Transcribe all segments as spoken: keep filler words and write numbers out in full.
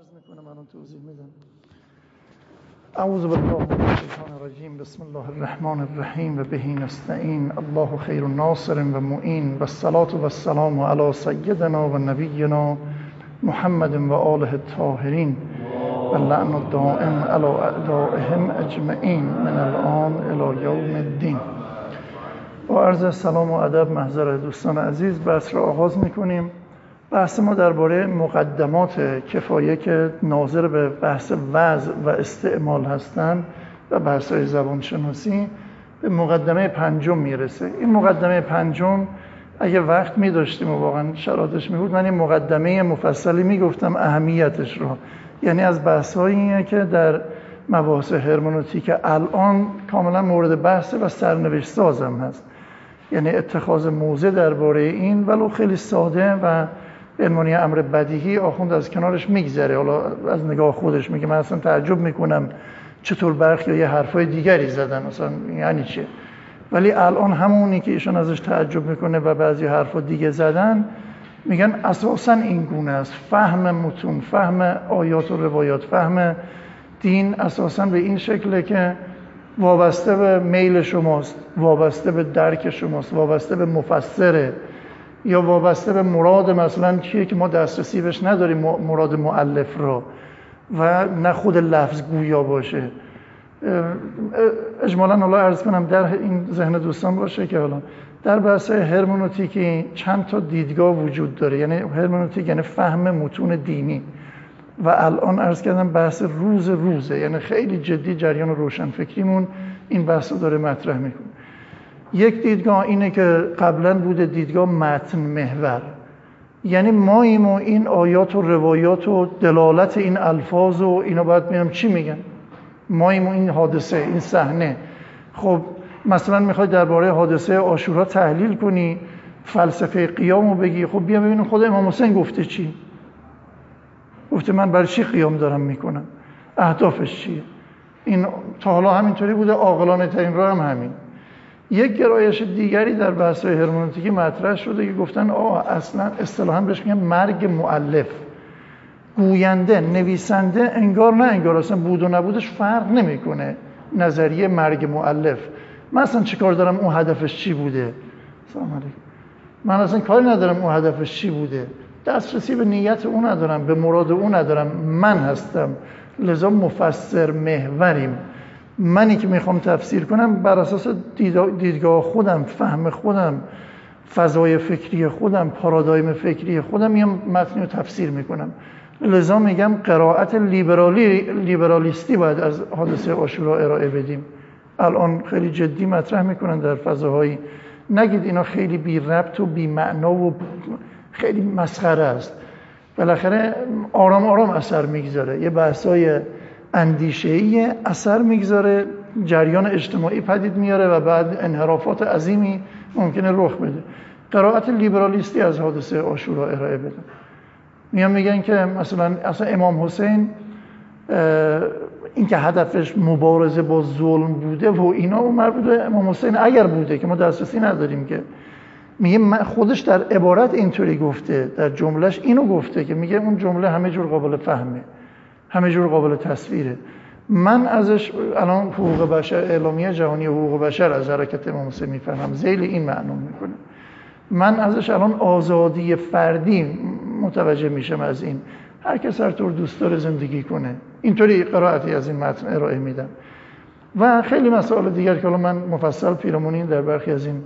عرض میکنم الان توضیح میدم. اعوذ بالله من الشیطان الرجیم. بسم الله الرحمن الرحیم و به نستعین. الله خیر ناصر و معین و الصلاة و السلام علی سیدنا و نبینا محمد و آله الطاهرین و اللعن الدائم علی اعدائهم اجمعین من الان الی یوم الدین. با عرض سلام و ادب محضر دوستان عزیز بحث را آغاز میکنیم. بحث ما درباره مقدمات کفایه که ناظر به بحث وضع و استعمال هستند و بحث‌های زبانشناسی به مقدمه پنجم میرسه. این مقدمه پنجم اگه وقت می‌داشتیم و واقعا شرایطش می‌بود من این مقدمه مفصلی میگفتم اهمیتش رو، یعنی از بحث‌هاییه که در مباحث هرمنوتیک الان کاملا مورد بحث و سرنوشت سازم هست، یعنی اتخاذ موضع درباره این ولو خیلی ساده و علمانی امر بدیهی آخوند از کنارش میگذره. حالا از نگاه خودش میگه من اصلا تعجب میکنم چطور برخی یا یه حرفای دیگری زدن، اصلا یعنی چه؟ ولی الان همونی که ایشون ازش تعجب میکنه و بعضی حرفا دیگه زدن میگن اساسا این گونه است. فهم متون، فهم آیات و روایات، فهم دین اساسا به این شکله که وابسته به میل شماست، وابسته به درک شماست، وابسته به مفسره یا وابسته به مراد مثلا چیه که ما دسترسی بهش نداریم، مراد مؤلف رو، و نه خود لفظ گویا باشه. اجمالا حالا عرض کنم در این ذهن دوستان باشه که حالا در بحث هرمنوتیکی چند تا دیدگاه وجود داره. یعنی هرمنوتیک یعنی فهم متون دینی و الان عرض کردم بحث روز روزه، یعنی خیلی جدی جریان روشنفکریمون این بحث رو داره مطرح میکنه. یک دیدگاه اینه که قبلا بوده دیدگاه متن محور، یعنی ماییم و این آیات و روایات و دلالت این الفاظ و اینا باید میرم چی میگن، ماییم و این حادثه، این صحنه. خب مثلا میخوای درباره حادثه عاشورا تحلیل کنی، فلسفه قیامو بگی، خب بیا ببینیم خود امام حسین گفته چی، گفته من برای چی قیام دارم میکنم، اهدافش چیه. این تا حالا همینطوری بوده، عاقلانه ترین راه هم همین. یک گرایش دیگری در بحث هرمنوتیکی مطرح شده که گفتن آه اصلا اصطلاحاً بهش میگن مرگ مؤلف. گوینده، نویسنده انگار نه انگار اصلا بود و نبودش فرق نمیکنه. نظریه مرگ مؤلف، من اصلا چیکار دارم اون هدفش چی بوده، سلام علیکم، من اصلا کاری ندارم اون هدفش چی بوده، دسترسی به نیت اون ندارم، به مراد اون ندارم، من هستم لذا مفسر محوریم. منی که میخوام تفسیر کنم بر اساس دیدگاه خودم، فهم خودم، فضای فکری خودم، پارادایم فکری خودم میام متن رو تفسیر میکنم. لذا میگم قرائت لیبرالی لیبرالیستی باید از حادثه عاشورا ارائه بدیم. الان خیلی جدی مطرح میکنن در فضاهایی، نگید اینا خیلی بی ربط و بی معنا و خیلی مسخره است. بالاخره آرام آرام اثر میگذاره، یه بحثای اندیشه‌ای اثر میگذاره، جریان اجتماعی پدید میاره و بعد انحرافات عظیمی ممکنه رخ بده. قرائت لیبرالیستی از حادثه عاشورا ارائه بده. میان میگن که مثلا اصلا امام حسین این که هدفش مبارزه با ظلم بوده و اینا، اون مربوط به امام حسین اگر بوده که ما دسترسی نداریم، که میگه خودش در عبارت اینطوری گفته، در جملهش اینو گفته که میگه اون جمله همه جور قابل فهمه، همه جور قابل تصویره. من ازش الان حقوق بشر، اعلامیه جهانی حقوق بشر از حرکت امام حسین میفهمم، ذیل این معنی میکنه. من ازش الان آزادی فردی متوجه میشم از این، هر کس هر طور دوست داره زندگی کنه. اینطوری قرائتی از این متن ارائه میدم و خیلی مسائل دیگر که الان من مفصل پیرامون در برخی از این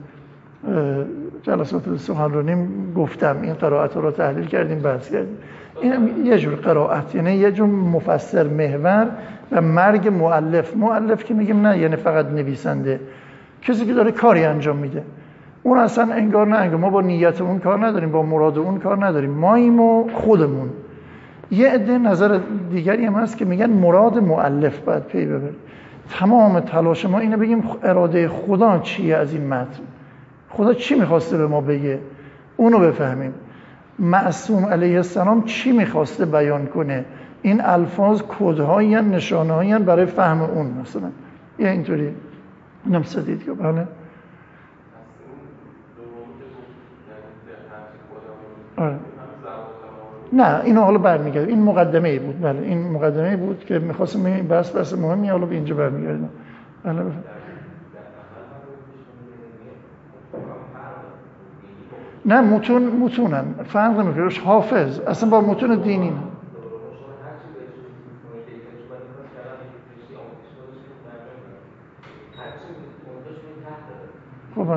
جلسات سخنرانی گفتم. این قرائت رو تحلیل کردیم، بحث کردیم. این یه جور قرائت، یعنی یه جور مفسر محور و مرگ مؤلف. مؤلف که میگیم نه یعنی فقط نویسنده، کسی که داره کاری انجام میده. اون اصلا انگار نه انگار ما با نیت اون کار نداریم، با مراد اون کار نداریم، ماییم و خودمون. یه عده نظر دیگری هم هست که میگن مراد مؤلف باید پی ببریم. تمام تلاش ما اینه بگیم اراده خدا چیه از این متن، خدا چی میخواسته به ما بگه، اونو بفهمیم. معصوم علیه السلام چی میخواسته بیان کنه، این الفاظ کدهایی هن، نشانهایی هن برای فهم اون. مثلا یه اینطوری نمسدید که بله آره نه اینو حالا برمیگرد، این مقدمه ای بود. بله این مقدمه ای بود که می‌خواستم این بحث بحث مهمی، حالا به اینجا برمیگردم. بله بله. نه متون متونن فرق نمیکنه، حافظ اصلا با متون دینی نه. خب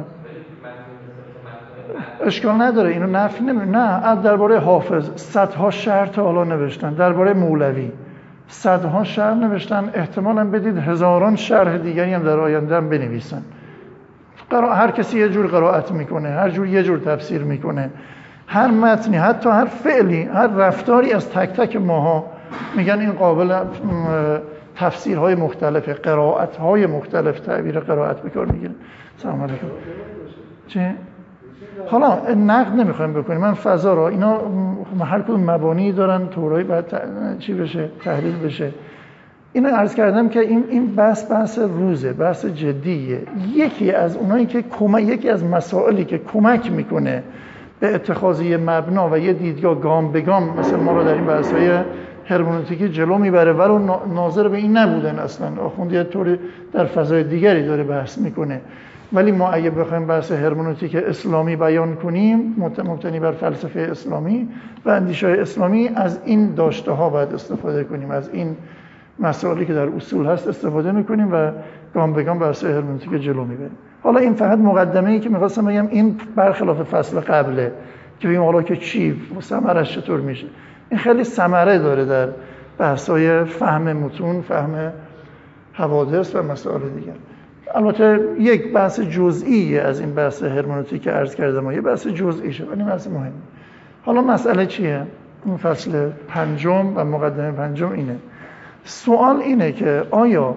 اشکال نداره، اینو نفی نمی نه درباره حافظ صدها شعر تا حالا نوشتن، درباره مولوی صدها شعر نوشتن، احتمالاً بدید هزاران شرح دیگری هم در آینده هم بنویسن. هر کسی یه جور قرائت میکنه، هر جور یه جور تفسیر میکنه، هر متنی حتی هر فعلی هر رفتاری از تک تک ماها میگن این قابل تفسیرهای مختلف، قرائت‌های مختلف، تعبیر قرائت به کار میگیره. سلام علیکم. چه؟ حالا نقد نمیخوایم بکنیم، من فضا را اینا هر کدوم مبانی دارن، طورایی باید چی بشه تحلیل بشه. اینو عرض کردم که این این بحث بحث روزه، بحث جدیه. یکی از اونایی که کمک یکی از مسائلی که کمک میکنه به اتخاذ یه مبنا و یه دیدگاه گام به گام مثلا ما رو در این بحث‌های هرمنوتیکی جلو میبره، ولو ناظر به این نبودن اصلا. آخوند یه طوری در فضای دیگری داره بحث میکنه، ولی ما اگه بخوایم بحث هرمنوتیک اسلامی بیان کنیم مبتنی بر فلسفه اسلامی و اندیشه‌های اسلامی، از این داشته ها باید استفاده کنیم، از این مسائلی که در اصول هست استفاده میکنیم و گام به گام بحث هرمنوتیک جلو میبریم. حالا این فقط مقدمه‌ای که می‌خواستم بگم، این برخلاف فصل قبله که بگیم حالا که چی ثمرش چطور میشه. این خیلی ثمره داره در بحث‌های فهم متون، فهم حوادث و مسائل دیگر. البته یک بحث جزئی از این بحث هرمنوتیک که عرض کردم و یه بحث جزئی شد، ولی بحث مهمی. حالا مسئله چیه؟ این فصل پنجم و مقدمه پنجم اینه. سوال اینه که آیا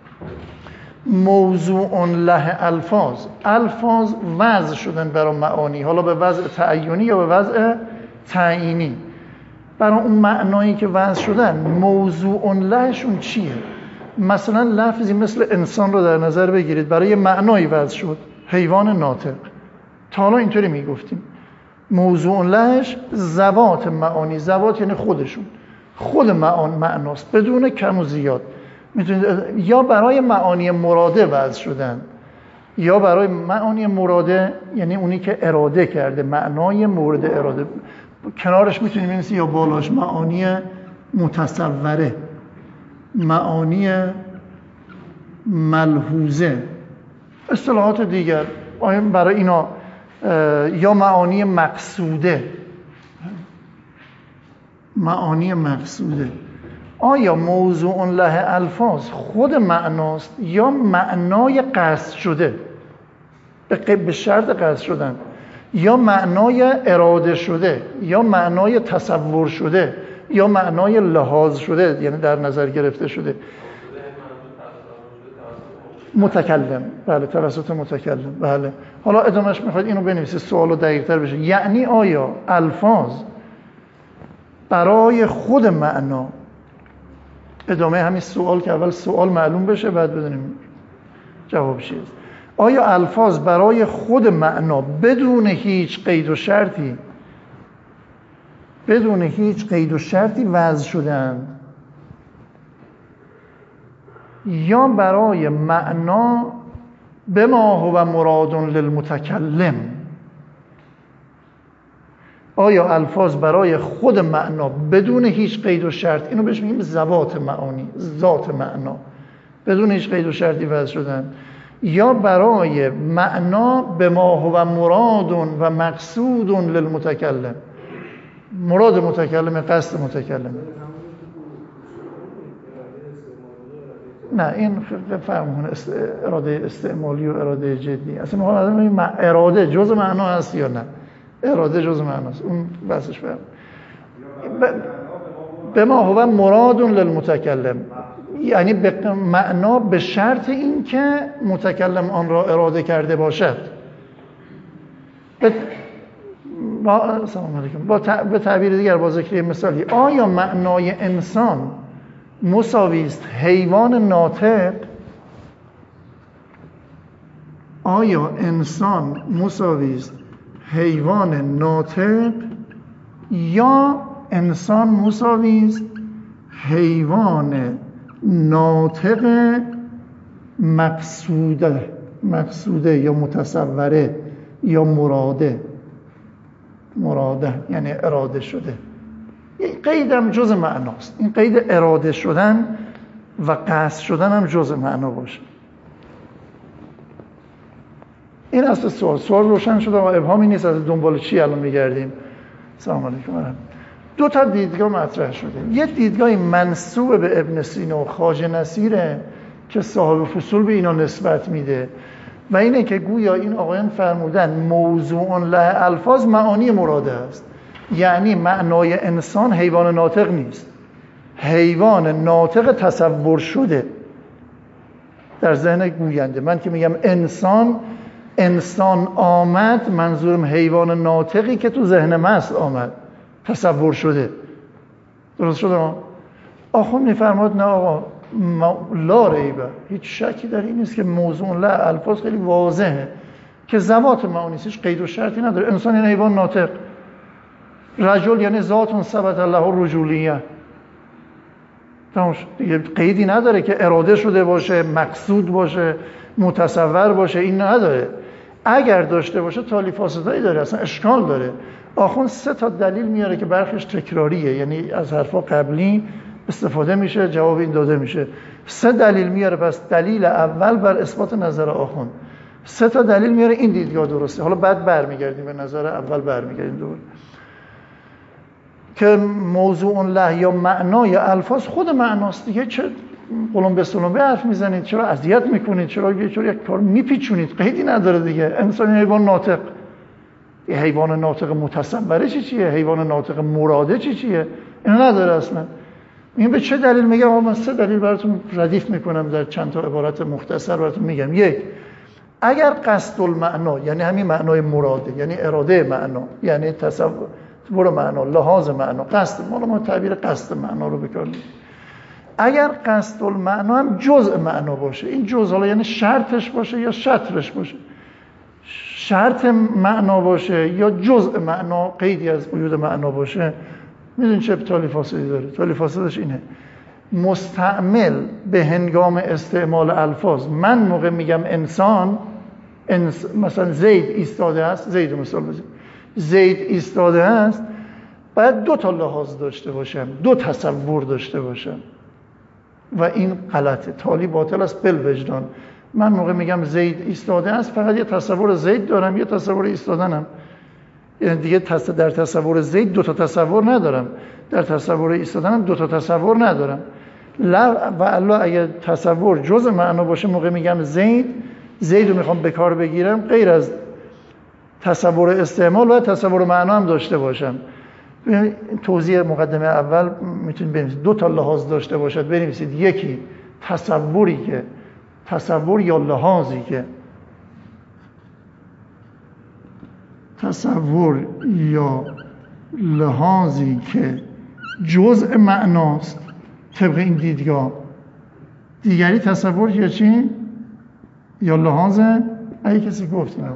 موضوع له الفاظ الفاظ وضع شدن برای معانی، حالا به وضع تعینی یا به وضع تعیینی، برای اون معنایی که وضع شدن موضوع لهشون چیه؟ مثلا لفظی مثل انسان رو در نظر بگیرید، برای معنایی وضع شد، حیوان ناطق. تا حالا اینطوری میگفتیم موضوع لهش ذوات معانی، ذوات یعنی خودشون، خود معان معناست بدون کم و زیاد. میتونید یا برای معانی مراده وضع شدن، یا برای معانی مراده یعنی اونی که اراده کرده، معنای مورد اراده. کنارش میتونید بنویسید یا بالاش معانی متصوره، معانی ملحوظه، اصطلاحات دیگر برای اینا، یا معانی مقصوده، معانی مقصوده. آیا موضوع له الفاظ خود معناست یا معنای قصد شده، به شرط قصد شدن، یا معنای اراده شده، یا معنای تصور شده، یا معنای لحاظ شده یعنی در نظر گرفته شده؟ متکلم، بله توسط متکلم. بله حالا ادامهش میخواید اینو بنویسید، سوالو دقیق‌تر بشه. یعنی آیا الفاظ برای خود معنا، ادامه همین سوال که اول سوال معلوم بشه بعد بدونیم جواب چیه، آیا الفاظ برای خود معنا بدون هیچ قید و شرطی بدون هیچ قید و شرطی وضع شدن، یا برای معنا به ما هو مراد للمتکلم؟ آیا الفاظ برای خود معنا بدون هیچ قید و شرط، اینو بهش میگیم ذوات معانی، ذات معنا، بدون هیچ قید و شرطی وضع شدن، یا برای معنا به ما هو مراد و مقصود للمتکلم، مراد متکلم، قصد متکلم. نه این فهمون است... اراده استعمالی و اراده جدی، اصلا میخوام آدم بگیم اراده جز معنا هست یا نه، اراده جز معناست، اون بحثش فهم. ب... به ما هو مراد للمتکلم، یعنی به معنا به شرط این که متکلم آن را اراده کرده باشد. به با سلام علیکم با ت... به تعبیر دیگر، با ذکر مثالی، آیا معنای انسان مساوی است حیوان ناطق؟ آیا انسان مساوی است حیوان ناطق، یا انسان مساوی حیوان ناطق مقصوده مقصوده یا متصوره یا مراده مراده یعنی اراده شده. این قید هم جز معناست. این قید اراده شدن و قصد شدن هم جز معنا باشه. این اصل سوال. سوال روشن شده و ابهامی نیست. از دنبال چی الان میگردیم؟ سلام علیکم. دو تا دیدگاه مطرح شده. یه دیدگاه منسوب به ابن سینا و خواجه نصیره که صاحب فصول به اینا نسبت میده و اینه که گویا این آقایان فرمودن موضوع له الفاظ معانی مراده است. یعنی معنای انسان حیوان ناطق نیست، حیوان ناطق تصور شده در ذهن گوینده. من که میگم انسان انسان آمد، منظورم حیوان ناطقی که تو ذهن مست آمد، تصور شده. درست شده؟ آخوند میفرماد نه آقا، لا ریبه، هیچ شکی در این نیست که موضوع له الفاظ خیلی واضحه که ذوات معانیش قید و شرطی نداره. انسان یعنی حیوان ناطق، رجل یعنی ذات ثبت الله رجولیه، دیگه قیدی نداره که اراده شده باشه، مقصود باشه، متصور باشه. این نداره. اگر داشته باشه تالی فاسدایی داره، اصلا اشکال داره. آخوند سه تا دلیل میاره که برخیش تکراریه، یعنی از حرفا قبلی استفاده میشه، جواب این داده میشه. سه دلیل میاره. پس دلیل اول بر اثبات نظر آخوند، سه تا دلیل میاره این دیدگاه درسته. حالا بعد برمیگردیم به نظر اول، برمیگردیم دوباره که موضوع له یا معنای الفاظ خود معناست دیگه. چه قلم به سلم به حرف میزنید؟ چرا اذیت میکنید؟ چرا یه چرا یک کار میپیچونید؟ قیدی نداره دیگه. انسان حیوان ناطق، یه حیوان ناطق متصوره چی چیه؟ حیوان ناطق مراده چی چیه؟ اینو نداره اصلا. این به چه دلیل میگم؟ آقا من سه دلیل براتون ردیف میکنم در چند تا عبارت مختصر براتون میگم. یک، اگر قصد المعنا یعنی همین معنای مراده، یعنی اراده معنا، یعنی تصور معنا، لحاظ معنا، قصد، ما ما تعبیر قصد معنا رو بکنیم. اگر قصد المعنا هم جزء معنا باشه، این جزء حالا یعنی شرطش باشه یا شطرش باشه، شرط معنا باشه یا جزء معنا، قیدی از وجود معنا باشه، میدونی چه تالی فاسدی داره؟ تالی فاسدش اینه: مستعمل به هنگام استعمال الفاظ. من موقع میگم انسان، انس... مثلا زید ایستاده است، زید مثال بزنیم، زید ایستاده است، باید دو تا لحاظ داشته باشم، دو تصور داشته باشم و این غلطه، تالی باطل است بالوجدان. من موقع میگم زید ایستاده است فقط یه تصور زید دارم، یه تصور ایستادنم. یعنی دیگه در تصور زید دو تا تصور ندارم، در تصور ایستادنم دو تا تصور ندارم. لا و الا اگه تصور جزء معنا باشه، موقع میگم زید، زید رو میخوام به کار بگیرم، غیر از تصور استعمال و تصور معنا هم داشته باشم. توضیح مقدمه اول میتونید بنویسید دو تا لحاظ داشته باشد. بنویسید یکی تصوری که تصور یا لحاظی که تصور یا لحاظی که جزء معناست طبق این دیدگاه. دیگری تصور یا چی؟ یا لحاظ. اگه کسی گفت اینو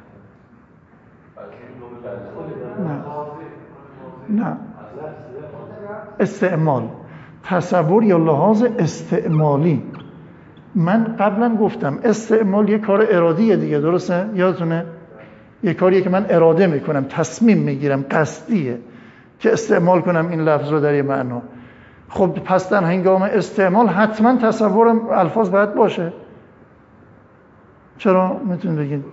نه نه استعمال، تصور یا لحاظ استعمالی. من قبلا گفتم استعمال یه کار ارادیه دیگه، درسته؟ یادتونه؟ یه کاریه که من اراده میکنم، تصمیم میگیرم، قصدیه که استعمال کنم این لفظ رو در یه معنا. خب پس در هنگام استعمال حتما تصور الفاظ باید باشه. چرا؟ میتونید بگید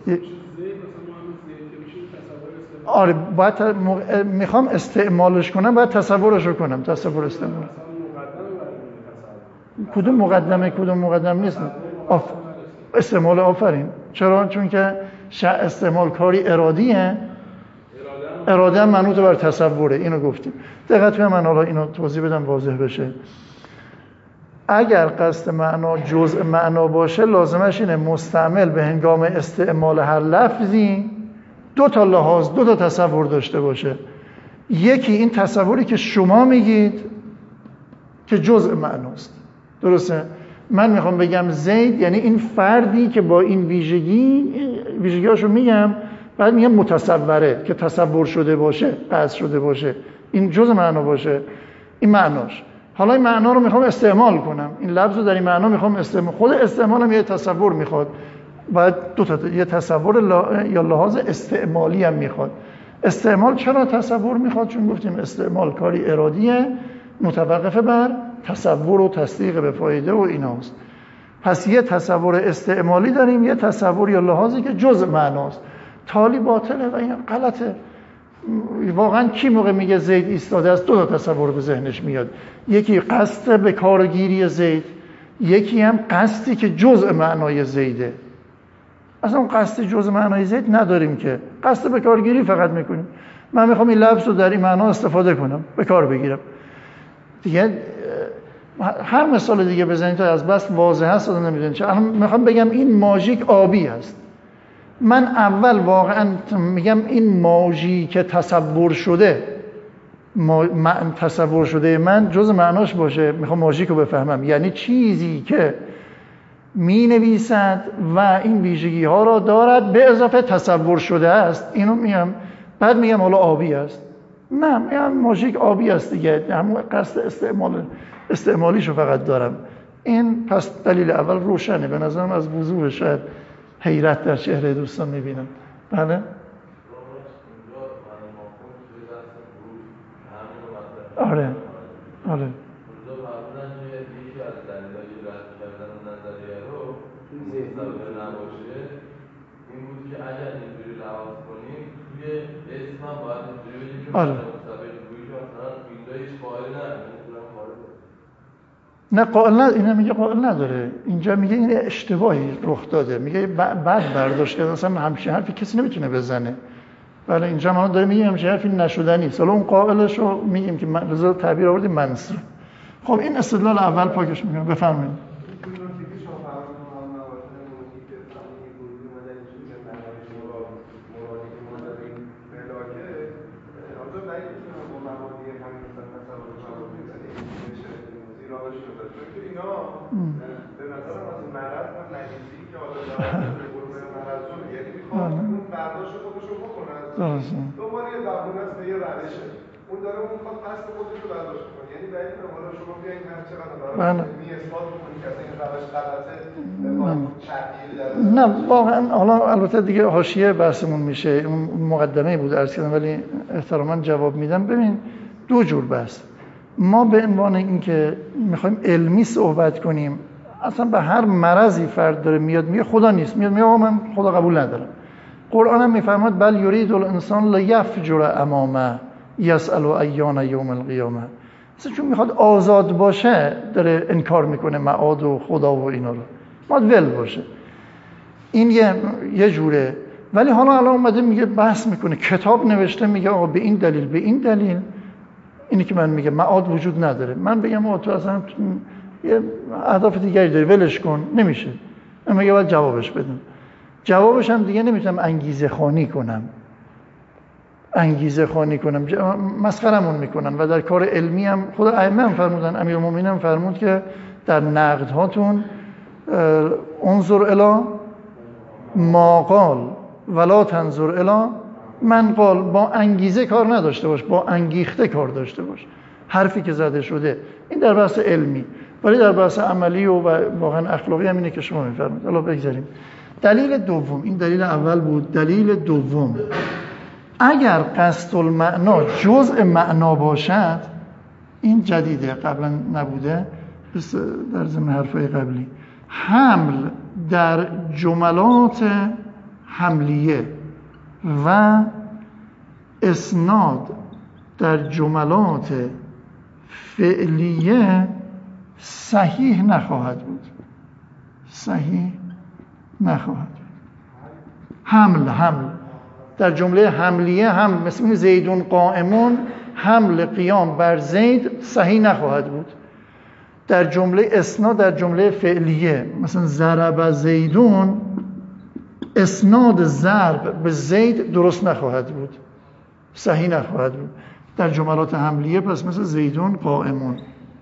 آره باید مق... میخوام استعمالش کنم، باید تصورش رو کنم. تصور استعمال کدوم مقدمه کدوم مقدم نیست. آف... استعمال آفرین. چرا؟ چون که ش... استعمال کاری ارادیه، اراده هم منوط بر تصوره. اینو گفتیم. دقت کنید، من حالا اینو توضیح بدم واضح بشه. اگر قصد معنا جزء معنا باشه، لازمش اینه مستعمل به هنگام استعمال هر لفظی دو تا لحاظ، دو تا تصور داشته باشه. یکی این تصوری که شما میگید که جزء معناست، درسته؟ من میخوام بگم زید یعنی این فردی که با این ویژگی، ویژگیاشو میگم، بعد میگم متصوره که تصور شده باشه، قصد شده باشه، این جزء معنا باشه، این معناش. حالا این معنا رو میخوام استعمال کنم، این لفظ رو در این معنا میخوام استعمال، خود استعمالم یه تصور میخواد، باید دو تا یه تصور لا... یا لحاظ استعمالی هم میخواد. استعمال چرا تصور میخواد؟ چون گفتیم استعمال کاری ارادیه متوقف بر تصور و تصدیق به فایده و ایناست. پس یه تصور استعمالی داریم، یه تصور یا لحاظی که جزء معناست. تالی باطله و این غلطه. واقعا کی موقع میگه زید ایستاده است دو تا تصور به ذهنش میاد، یکی قصد به کارگیری زید، یکی هم قصدی که جزء معنای زیده. اصلا قصد جزء معنای زید نداریم که، قصد به کارگیری فقط میکنیم. من میخوام این لفظ رو در این معنا استفاده کنم، به کار بگیرم دیگه. هر مثال دیگه بزنید تا از بس واضح هست آدم نمیدونه چه. الان میخوام بگم این ماژیک آبی هست، من اول واقعا میگم این ماژی که تصور شده، ما... تصور شده من جز معناش باشه، میخوام ماژیک رو بفهمم، یعنی چیزی که می نویسد و این ویژگی ها را دارد به اضافه تصور شده است، اینو میگم. بعد میگم حالا آبی است، نه میگم ماژیک آبی است دیگه، همون قصد استعمال استعمالیشو فقط دارم. این پس دلیل اول روشنه به نظرم، از وضوح شاید حیرت در چهره دوستان میبینم. بله آره آره آره نه قائل نه، اینه میگه قائل نداره، اینجا میگه این اشتباهی رخ داده، میگه بعد برداشت کرده، اصلا همچین حرفی کسی نمیتونه بزنه. بله اینجا ما داره میگیم همچین حرفی نشدنی است. حالا اون قائلش رو میگیم که من رضا تعبیر آوردیم منصور. خب این استدلال اول پاکش میکنم. بفرمایید. دوباره یه بهونه است، یه روشه. اون داره اون میخواد قصد خودش رو برداشت کنه. یعنی بعید به حالا شما بیاین هر چقدر برای می اثبات کنید که این روش غلطه تغییر داره. نه واقعا حالا البته دیگه حاشیه بحثمون میشه، اون مقدمه بود عرض کردم ولی احتراما جواب میدم. ببین دو جور بحث، ما به عنوان اینکه میخوایم علمی صحبت کنیم، اصلا به هر مرضی فرد داره میاد میگه خدا نیست، میاد میگه من خدا قبول ندارم. قرآن هم میفرماد بل یرید الانسان لیفجر امامه یسأل ایان یوم القیامه. اصلا چون میخواد آزاد باشه داره انکار میکنه معاد و خدا و اینا رو، باید ول باشه. این یه یه جوره. ولی حالا الان اومده میگه بحث میکنه، کتاب نوشته میگه آقا به این دلیل به این دلیل، اینی که من میگه معاد وجود نداره، من بگم آقا تو اصلا یه اهداف دیگری داری ولش کن، نمیشه. من میگه باید جوابش بدم. جوابش هم دیگه نمیتونم انگیزه خوانی کنم انگیزه خوانی کنم مسخرمون میکنن. و در کار علمی هم خود ائمه هم فرمودن، امیرالمومنین هم فرمود که در نقد هاتون انظر الی ما قال ولا تنظر الی من قال. با انگیزه کار نداشته باش، با انگیخته کار داشته باش. حرفی که زده شده این در بحث علمی، ولی در بحث عملی و واقعا اخلاقی هم اینه که شما میفرمایید. حالا بگذاریم. دلیل دوم، این دلیل اول بود. دلیل دوم، اگر قصد المعنا جزء معنا باشد، این جدیده قبلا نبوده در ضمن حرفای قبلی، حمل در جملات حملیه و اسناد در جملات فعلیه صحیح نخواهد بود. صحیح نخواهد. حمل حمل در جمله حملیه، حمل مثل زیدون قائمون، حمل قیام بر زید صحیح نخواهد بود. در جمله اسناد در جمله فعلیه مثلا ضرب زیدون، اسناد ضرب به زید درست نخواهد بود، صحیح نخواهد بود. در جملات حملیه پس مثل زیدون قائمون،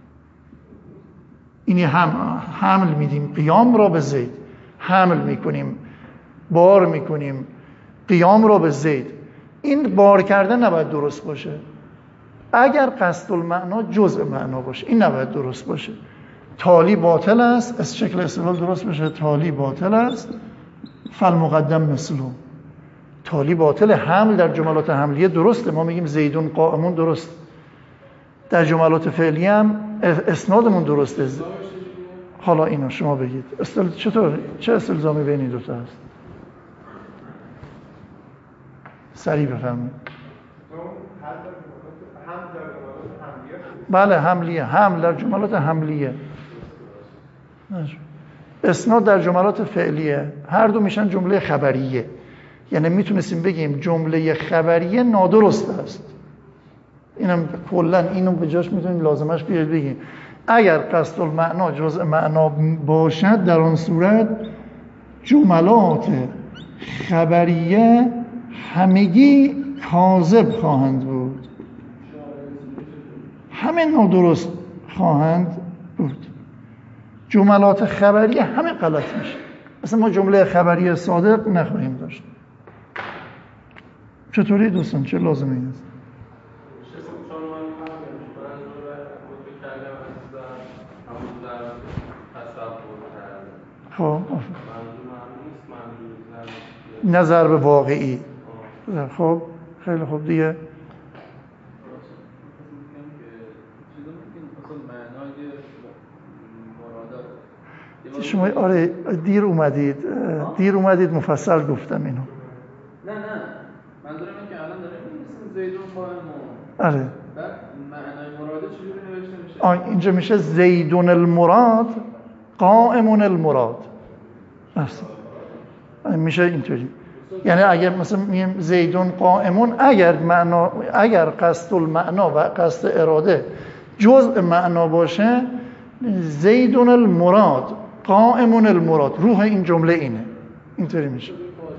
اینی هم حمل میدیم قیام را به زید، حمل میکنیم بار میکنیم قیام را به زید. این بار کردن نباید درست باشه، اگر قصد المعنا جزء معنا باشه، این نباید درست باشه. تالی باطل است، از شکل استدلال درست بشه تالی باطل است، فالمقدم مثله. تالی باطل، حمل در جملات حملیه درسته، ما میگیم زیدون قائمون درست. در جملات فعلی هم اسنادمون درسته. حالا اینو شما بگید استل... چطور چه استلزامی بین این دوتا هست؟ سریع بفرمایید. بله حملیه، حمل در جملات حملیه. اسناد در جملات فعلیه، هر دو میشن جمله خبریه. یعنی میتونستیم بگیم جمله خبریه نادرست است. اینم کلا اینو به جاش میتونیم لازمش بیارید بگیم اگر قصد المعنا جزء معنا باشد، در آن صورت جملات خبریه همگی کاذب خواهند بود، همه نادرست خواهند بود. جملات خبریه همه غلط میشه. اصلا ما جمله خبریه صادق نخواهیم داشت. چطوری دوستان؟ چه لازمه این است؟ خب نظر به واقعی. خب خیلی خوب دیگه. شما آره دیر اومدید دیر اومدید مفصل گفتم اینو. نه نه منظورم اینه که الان داره می‌نویسیم زیدون قائمون. آره. بعد معنای مراد چجوری نوشته میشه؟ آ اینجا میشه زیدون المراد قائمون المراد. اصلا میشه اینطوری. یعنی اگر مثلا میگیم زیدون قائمون، اگر معنا اگر قصد المعنا و قصد اراده جزء معنا باشه، زیدون المراد قائمون المراد، روح این جمله اینه. اینطوری میشه.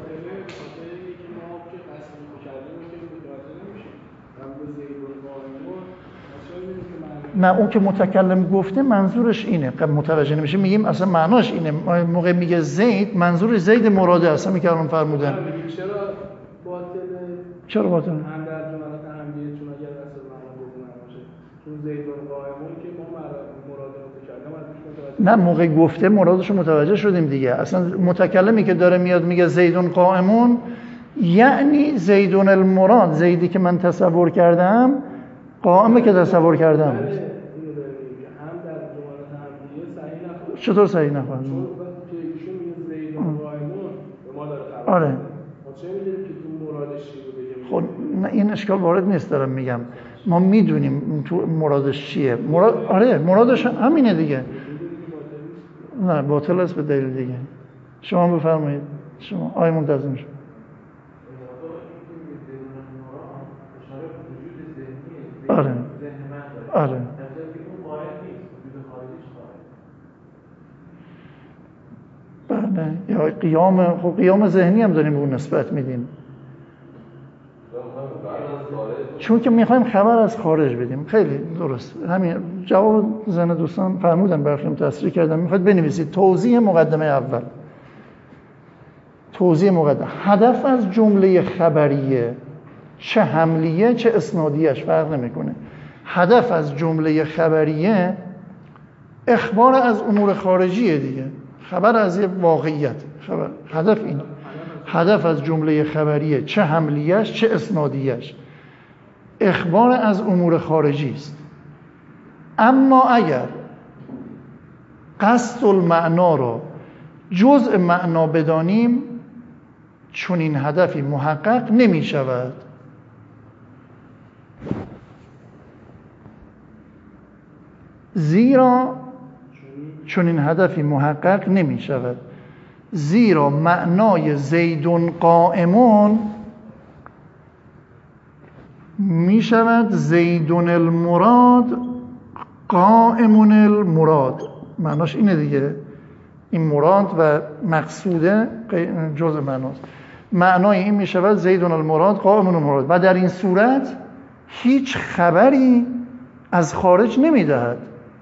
نه اون که متکلم گفته منظورش اینه، متوجه نمیشه میگیم اصلا معناش اینه. موقع میگه زید منظور زید مراده اصلا میکردم فرمودن. چرا باطله؟ چرا باطله؟ هم در جملات حملیه چون اگر اصل معنا گفته نباشه، چون زیدون قائمون که ما مراد متکلم نه موقع گفته مرادش رو متوجه شدیم دیگه. اصلا متکلمی که داره میاد میگه زیدون قائمون، یعنی زیدون المراد، زیدی که من تصور کردم قائمه که تصور کردم. چطور صحیح نخواهد؟ آره. خب این اشکال وارد نیست، دارم میگم ما میدونیم تو مرادش چیه. مراد آره مرادش همینه دیگه. نه باطل است به دلیل دیگه. شما بفرمایید. شما آقای منتظم شما. آره آره بله. یا قیام، خب قیام ذهنی هم داریم به اون نسبت میدیم، چون که میخوایم خبر از خارج بدیم. خیلی درست، همین جواب زن دوستان فرمودن، برخیم تصریح کردن. میخواید بنویسید توضیح مقدمه اول. توضیح مقدمه، هدف از جمله خبریه چه حملیه چه اسنادیش فرق نمیکنه. هدف از جمله خبریه اخبار از امور خارجیه دیگه، خبر از یه واقعیت. خبر هدف این، هدف از جمله خبریه چه حملیش چه اسنادیش اخبار از امور خارجی است. اما اگر قصد المعنا رو جزء معنا بدانیم، چون این هدفی محقق نمی شود. زیرا چون این هدفی محقق نمی شود زیرا معنای زیدون قائمون می شود زیدون المراد قائمون المراد. معناش اینه دیگه، این مراد و مقصوده جزء معناست. معنای این می شود زیدون المراد قائمون المراد، و در این صورت هیچ خبری از خارج نمی دهد.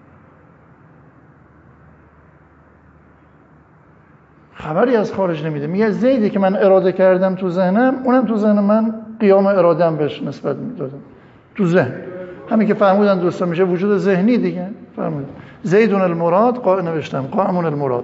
خبری از خارج نمیده. میگه زیدی که من اراده کردم تو ذهنم، اونم تو ذهن من قیام اراده‌ام بهش نسبت میدادم تو ذهن. همین که فرمودن دوستان میشه وجود ذهنی دیگه. فرمودن زیدون المراد قا نوشتم قائمون المراد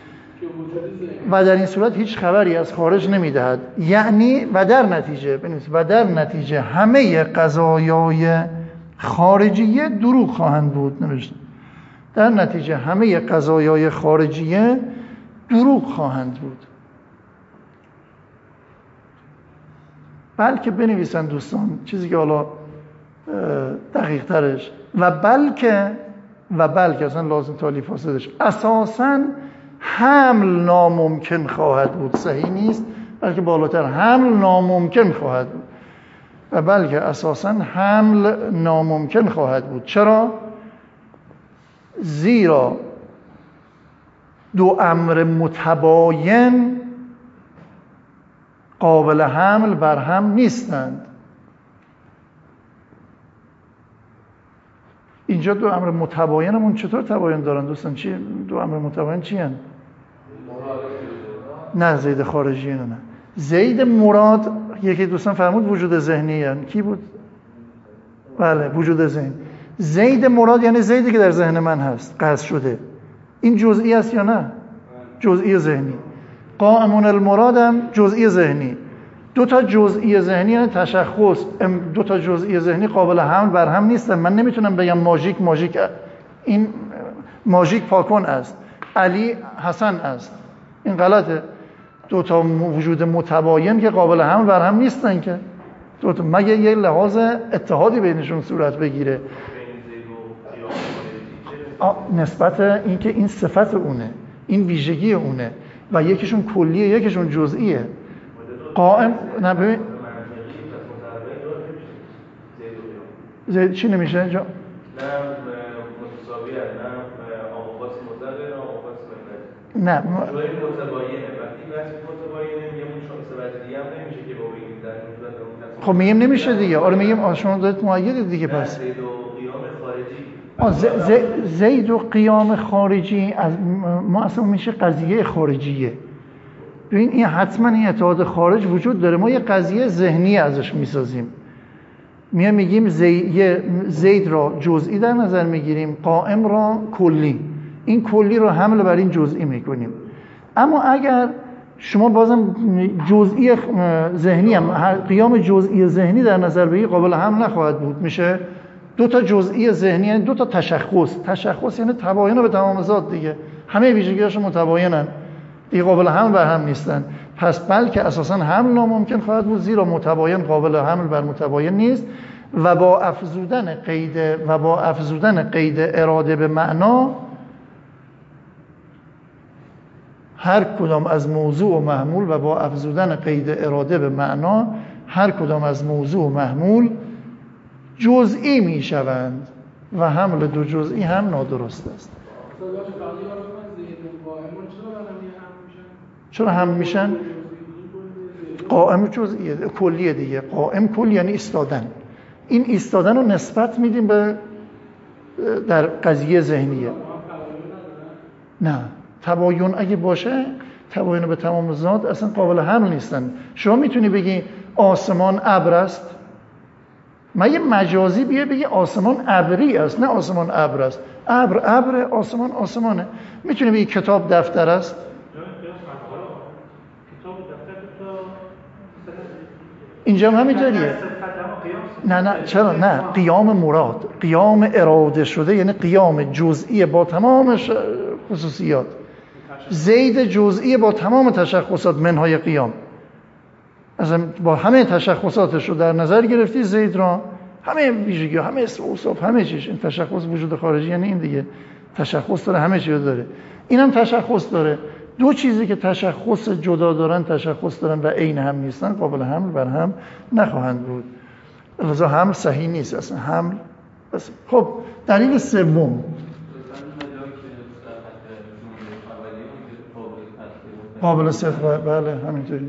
و در این صورت هیچ خبری از خارج نمیدهد، یعنی و در نتیجه بنویس و در نتیجه همه قضایای خارجیه دروغ خواهند بود. نوشتم در نتیجه همه قضایای خارجیه دروغ خواهند بود. بلکه بنویسن دوستان چیزی که حالا دقیق ترش و بلکه و بلکه اصلا لازم تالی فاسدش اساساً حمل ناممکن خواهد بود، صحیح نیست، بلکه بالاتر حمل ناممکن خواهد بود و بلکه اساساً حمل ناممکن خواهد بود. چرا؟ زیرا دو امر متباین قابل حمل بر هم نیستند. اینجا دو امر متباینمون چطور تباین دارن دوستان؟ چی دو امر متباین چی هن؟ نه زید خارجی نه نه زید مراد یکی دوستان فرمود وجود ذهنی هن. کی بود؟ بله وجود ذهن. زید مراد یعنی زیدی که در ذهن من هست قصد شده، این جزئی است یا نه؟ جزئی ذهنی. قائمون المراد هم جزئی ذهنی. دو تا جزئی ذهنی یعنی تشخص، دو تا جزئی ذهنی قابل حمل بر هم نیستن. من نمیتونم بگم ماژیک ماژیک این ماژیک پاکون است، علی حسن است، این غلطه. دو تا وجود متباین که قابل حمل بر هم نیستن که دو تا، مگه یه لحاظ اتحادی بینشون صورت بگیره. نسبت این که این صفت اونه، این ویژگی اونه و یکیشون کلیه یکیشون جزئیه. قائم نه ببین زید چی نمیشه اینجا؟ نه متساویه، نه آقاس مطلقه نه آقاس مطلقه. نه جوری متباینه. وقتی بحث متباینه میگم اون شانس بعدی هم نمیشه که با بگیم در نسبت. خب میگیم نمیشه دیگه. آره میگیم شما دارید معید دیگه. پس زید و قیام خارجی. آ زید و قیام خارجی از ما اصلا میشه قضیه خارجیه. ببین این حتما این اتحاد خارج وجود داره، ما یه قضیه ذهنی ازش میسازیم، میایم میگیم زید, زید را جزئی در نظر میگیریم، قائم را کلی، این کلی رو حمل بر این جزئی میکنیم. اما اگر شما بازم جزئی ذهنی هم قیام جزئی ذهنی در نظر بگیرید قابل حمل نخواهد بود. میشه دو تا جزئی ذهنی یعنی دو تا تشخص. تشخص یعنی تباین به تمام ذات دیگه، همه ویژگی‌هاش متباینن دیگه، قابل حمل بر هم نیستن. پس بلکه اساساً حمل ناممکن خواهد بود، زیرا متباین قابل حمل بر متباین نیست و با افزودن قید و با افزودن قید اراده به معنا هر کدام از موضوع و محمول و با افزودن قید اراده به معنا هر کدام از موضوع و محمول جزئی میشوند و حمل دو جزئی هم نادرست است. چرا هم میشن؟ قائم جزئیه کلیه دیگه. قائم کل یعنی ایستادن. این ایستادن رو نسبت میدیم به در قضیه ذهنیه. نه تباین اگه باشه، تباین به تمام ذات اصلا قابل حمل نیستن. شما میتونی بگی آسمان ابر است، مگه مجازی بیه بگی آسمان ابری است؟ نه آسمان ابر است، ابر ابر، آسمان آسمانه. میتونی بگی کتاب دفتر است؟ اینجا هم همینطوریه. نه نه چرا نه؟ قیام مراد، قیام اراده شده یعنی قیام جزئی با تمام خصوصیات، زید جزئی با تمام تشخصات منهای قیام. مثلا با همه تشخصاتش رو در نظر گرفتی زید را، همه ویژگی، همه اوصاف، همه چیز. این تشخص وجود خارجی یعنی این دیگه، تشخص داره، همه چیز داره. اینم تشخص داره. دو چیزی که تشخص جدا دارن، تشخص دارن و عین هم نیستن، قابل حمل بر هم نخواهند بود. لذا حمل صحیح نیست اصلا. حمل بس. خب دلیل سوم قابل صدق، بله همینطوری.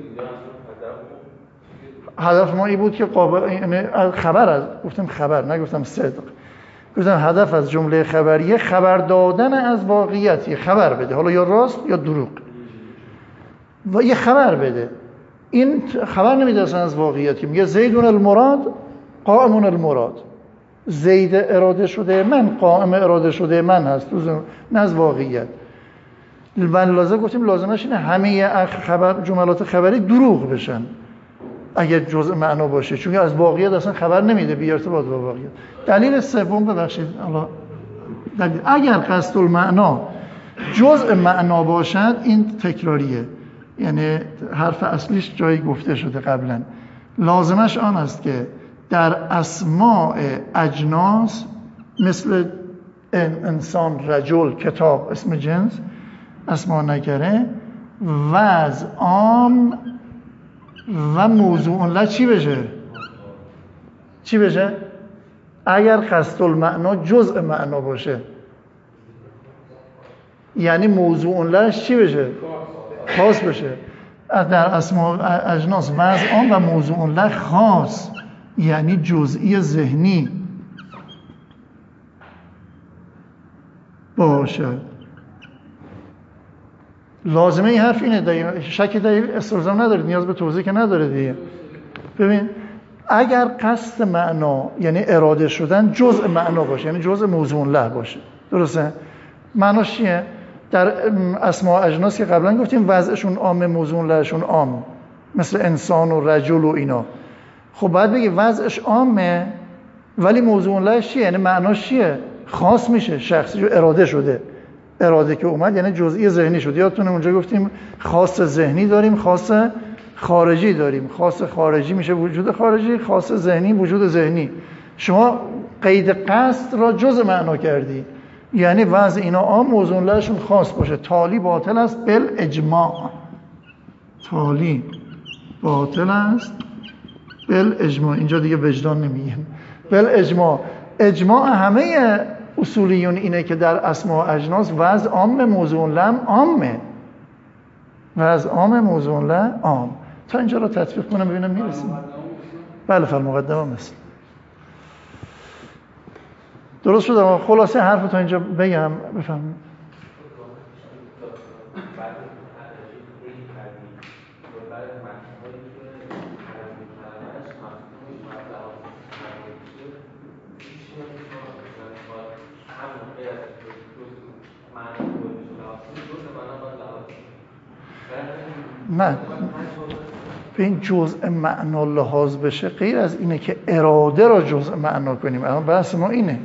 هدف ما این بود که قابل، یعنی خبر از، گفتم خبر نگفتم صدق، گفتم هدف از جمله خبریه خبر دادن از واقعیت، خبر بده، حالا یا راست یا دروغ، و یه خبر بده. این خبر نمیده اصلا از واقعیت، که میگه زیدون المراد قائمون المراد، زید اراده شده من، قائم اراده شده من هست نه از واقعیت. من لازم گفتیم لازمش اینه همه خبر جملات خبری دروغ بشن اگر جزء معنا باشه، چون از واقعیت اصلا خبر نمیده بی ارتباط با واقعیت. دلیل سوم ببخشید الله دلیل اگر قصد المعنا جزء معنا باشد این تکراریه، یعنی حرف اصلیش جایی گفته شده قبلا. لازمش آن است که در اسماء اجناس مثل انسان، رجل، کتاب اسم جنس اسماء نکره وضع عام و موضوع له چی بشه؟ چی بشه؟ اگر قصد المعنا جزء معنا باشه یعنی موضوع لهش چی بشه؟ خاص بشه. در اسماء اجناس وضع عام و موضوع له خاص یعنی جزئی ذهنی باشد. لازمه این حرف اینه، دیگه شک دیگه استلزام نداره، نیاز به توضیح که نداره دیگه. ببین اگر قصد معنا یعنی اراده شدن جزء معنا باشه یعنی جزء موضوع له باشه، درسته؟ معناش چیه؟ در اسماء اجناس که قبلا گفتیم وضعشون عام موضوع لهشون عام، مثل انسان و رجل و اینا. خب بعد بگی وضعش عامه ولی موضوع لهش چیه؟ یعنی معناش چیه؟ خاص میشه، شخصی جو اراده شده. اراده که اومد یعنی جزئی ذهنی شد. یادتونه اونجا گفتیم خاص ذهنی داریم، خاص خارجی داریم. خاص خارجی میشه وجود خارجی، خاص ذهنی وجود ذهنی. شما قید قصد را جزء معنا کردی، یعنی وضع اینا عام موضوع لهشون خاص باشه. تالی باطل است بل اجماع، تالی باطل است بل اجماع. اینجا دیگه وجدان نمیگیم، بل اجماع. اجماع همه اصولیون اینه که در اسماء اجناس وضع عام موضوع له عامه، وضع عام موضوع له عام. تا اینجا رو تطبیق کنم ببینم میرسیم. بله فر مقدمه مثل درست شد. خلاصه حرف تا اینجا بگم بفهمید. نه به این جزء معنا لحاظ بشه غیر از اینه که اراده را جزء معنا کنیم. الان بحث ما اینه.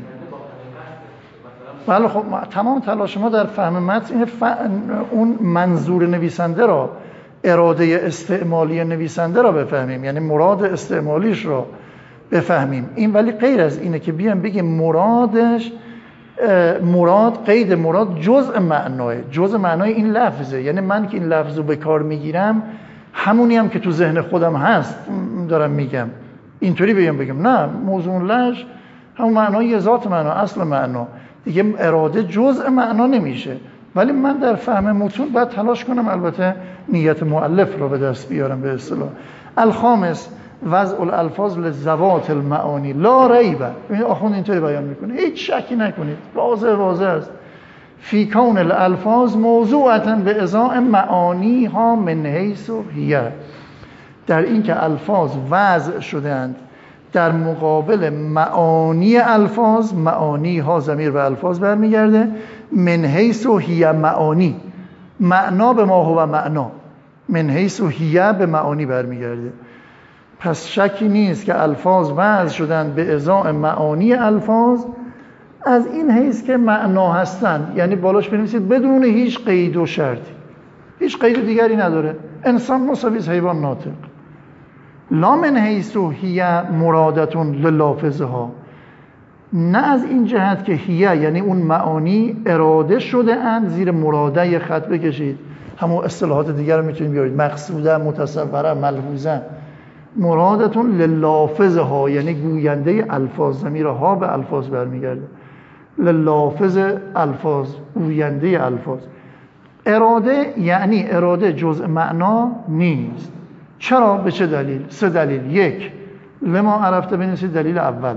بله خب تمام تلاش ما در فهم متن اینه ف... اون منظور نویسنده را، اراده استعمالی نویسنده را بفهمیم، یعنی مراد استعمالیش را بفهمیم. این ولی غیر از اینه که بیان بگیم مرادش مراد قید مراد جزء معناه، جزء معنای این لفظه. یعنی من که این لفظ رو به کار میگیرم همونی هم که تو ذهن خودم هست دارم میگم. اینطوری بگم بگم نه موضوع لهش همون معنای ذات معنا، اصل معنا دیگه. اراده جزء معنا نمیشه. ولی من در فهم متون باید تلاش کنم البته نیت مؤلف رو به دست بیارم. به اصطلاح الخامس وضع الالفاظ لذوات المعانی لا ریبه. این آخوند اینطوری بیان میکنه، هیچ شکی نکنید، واضح واضح است. فی کون الالفاظ موضوعتا به ازاء معانی ها من حیث و هیه، در این که الفاظ وضع شدند در مقابل معانی الفاظ. معانی ها ضمیر به الفاظ برمیگرده. من حیث و هیه معانی، معنا به ما هو معنا، من حیث و هیه به معانی برمیگرده. پس شکی نیست که الفاظ وضع شدند به ازاء معانی الفاظ از این حیث که معنا هستند. یعنی بالاش بنویسید بدون هیچ قید و شرطی، هیچ قید دیگری نداره. انسان مساوی حیوان ناطق. لا من حیث هیه مرادتون للافظها، نه از این جهت که هیه یعنی اون معانی اراده شده اند زیر مراده خط بکشید. همون اصطلاحات دیگر رو میتونید بیارید، مقصوده، متصوره، ملحوظه. مرادتون للافظها یعنی گوینده الفاظ، ضمیر ها به الفاظ برمیگرده. للافظ الفاظ، گوینده الفاظ. اراده یعنی اراده جزء معنا نیست. چرا؟ به چه دلیل؟ سه دلیل. یک، لما عرفته بنویسید دلیل اول.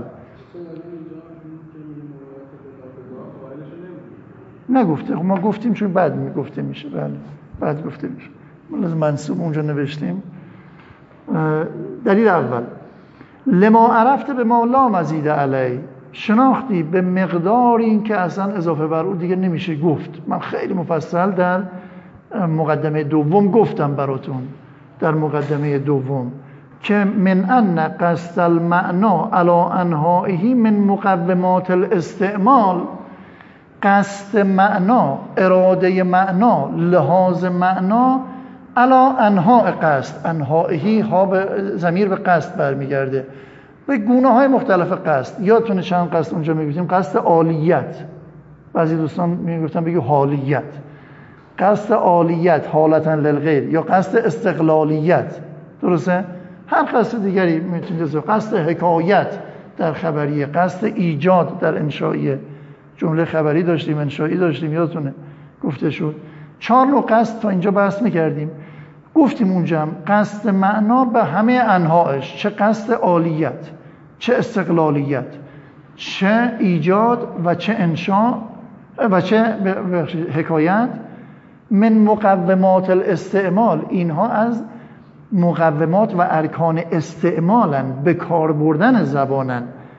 نگفته، ما گفتیم چون بعد میگفته میشه. بله بعد گفته میشه، ما لازم منصوب اونجا نوشتیم. دلیل اول لما عرفته به ما لا مزید علی، شناختی به مقدار این که اصلا اضافه بر او دیگه نمیشه گفت. من خیلی مفصل در مقدمه دوم گفتم براتون، در مقدمه دوم که من ان قصد المعنا علی انحائه من مقومات الاستعمال، قصد معنا، اراده معنا، لحاظ معنا علی انحاء قصد، انحائه ها به ضمیر به قصد برمیگرده، به گونه های مختلف قصد. یادتونه چند قصد اونجا میگفتیم؟ قصد عالیت، بعضی دوستان میگفتن بگی حالیت، قصد عالیت حالتا للغیر، یا قصد استقلالیت، درسته؟ هر قصد دیگری میتونید، قصد حکایت در خبریه، قصد ایجاد در انشائیه، جمله خبری داشتیم، انشایی داشتیم، یادتونه گفته شد. چهار نوع قصد تا اینجا بحث میکردیم. گفتیم اونجا هم قصد معنا به همه انواعش، چه قصد عالیت، چه استقلالیت، چه ایجاد و چه انشاء و چه حکایت، من مقومات الاستعمال، اینها از مقومات و ارکان استعمالن، به کار بردن زبانن.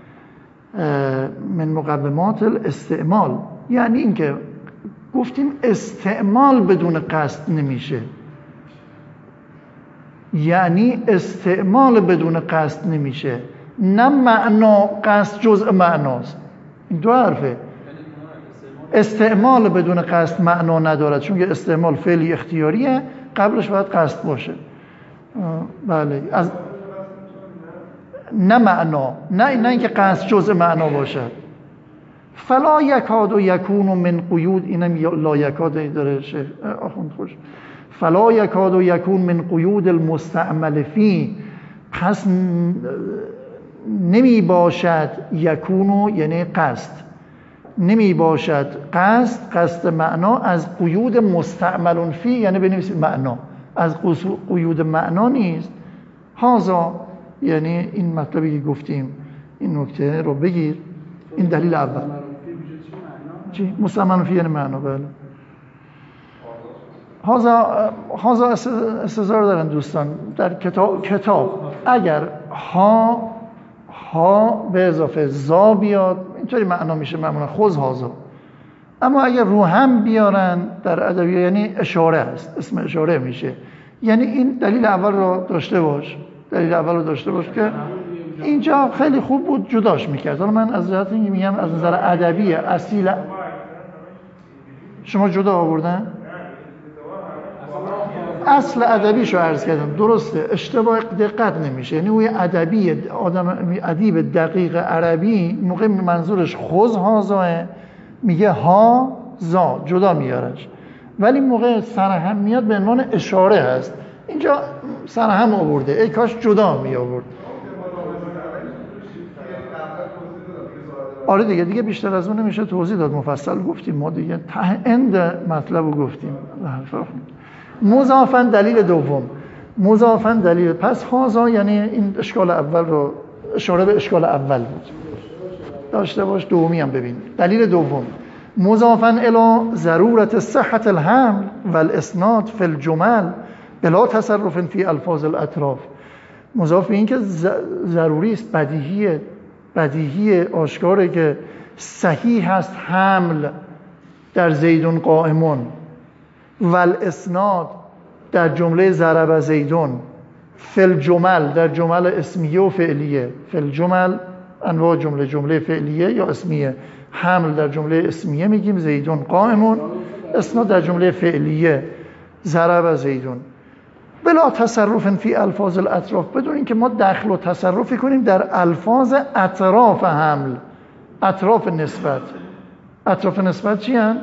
من مقومات الاستعمال یعنی اینکه گفتیم استعمال بدون قصد نمیشه، یعنی استعمال بدون قصد نمیشه، نه معنا قصد جزء معناست. این دو حرفه. استعمال بدون قصد معنا ندارد، چون که استعمال فعلی اختیاریه، قبلش باید قصد باشه. بله، از نه معنا، نه نه اینکه قصد جزء معنا باشد. فلا یکاد و یکون من قیود، اینم لا یکاد داره شیخ آخوند خوش، فلا یکاد و یکون من قیود المستعمل فی، پس نمی باشد یکونو یعنی قصد، نمی باشد قصد، قصد معنا از قیود مستعمل فی، یعنی بنویسید معنا، از قیود معنا نیست. هازا یعنی این مطلبی که گفتیم، این نکته رو بگیر، این دلیل اول. چی؟ مستعمل فی یعنی معنا. بله. هازا هازا استظهار دارن دوستان در کتاب کتاب اگر ها ها به اضافه زا بیاد اینطوری معنا میشه معمولا خذ هازا، اما اگر رو هم بیارن در ادبیات یعنی اشاره است، اسم اشاره میشه. یعنی این دلیل اول رو داشته باش، دلیل اول رو داشته باش که اینجا خیلی خوب بود جداش میکرد. حالا من از جهت اینکه میگم از نظر ادبی اصیل شما جدا آوردن، اصل ادبیشو عرض کردم، درسته، اشتباه دقت نمیشه. یعنی اون ادبی آدم ادیب دقیق عربی موقع منظورش خذ هازا میگه ها زا جدا میارش، ولی موقع سرهم میاد به عنوان اشاره هست. اینجا سرهم آورده، ای کاش جدا می آورد. آره دیگه دیگه بیشتر از اون نمیشه توضیح داد، مفصل گفتیم ما دیگه، ته اند مطلب رو گفتیم. مضافاً دلیل دوم، مضافاً دلیل، پس هازا یعنی این اشکال اول رو اشاره به اشکال اول بود داشته باش. دومی هم ببین دلیل دوم، مضافاً الی ضرورت صحت الحمل والاسناد فی الجمل بلا تصرف فی الفاظ الاطراف. مضاف به این که ضروری است، بدیهیه، بدیهی آشکاره که صحیح است حمل در زیدون قائمون والاسناد در جمله ضرب زیدون فی الجمل در جمل اسمیه و فعلیه. فی الجمل انواع جمله، جمله فعلیه یا اسمیه. حمل در جمله اسمیه میگیم زیدون قائمون، اسناد در جمله فعلیه ضرب زیدون. بلا تصرف فی الفاظ الاطراف، بدون اینکه ما دخل و تصرفی کنیم در الفاظ اطراف حمل، اطراف نسبت. اطراف نسبت چی هن؟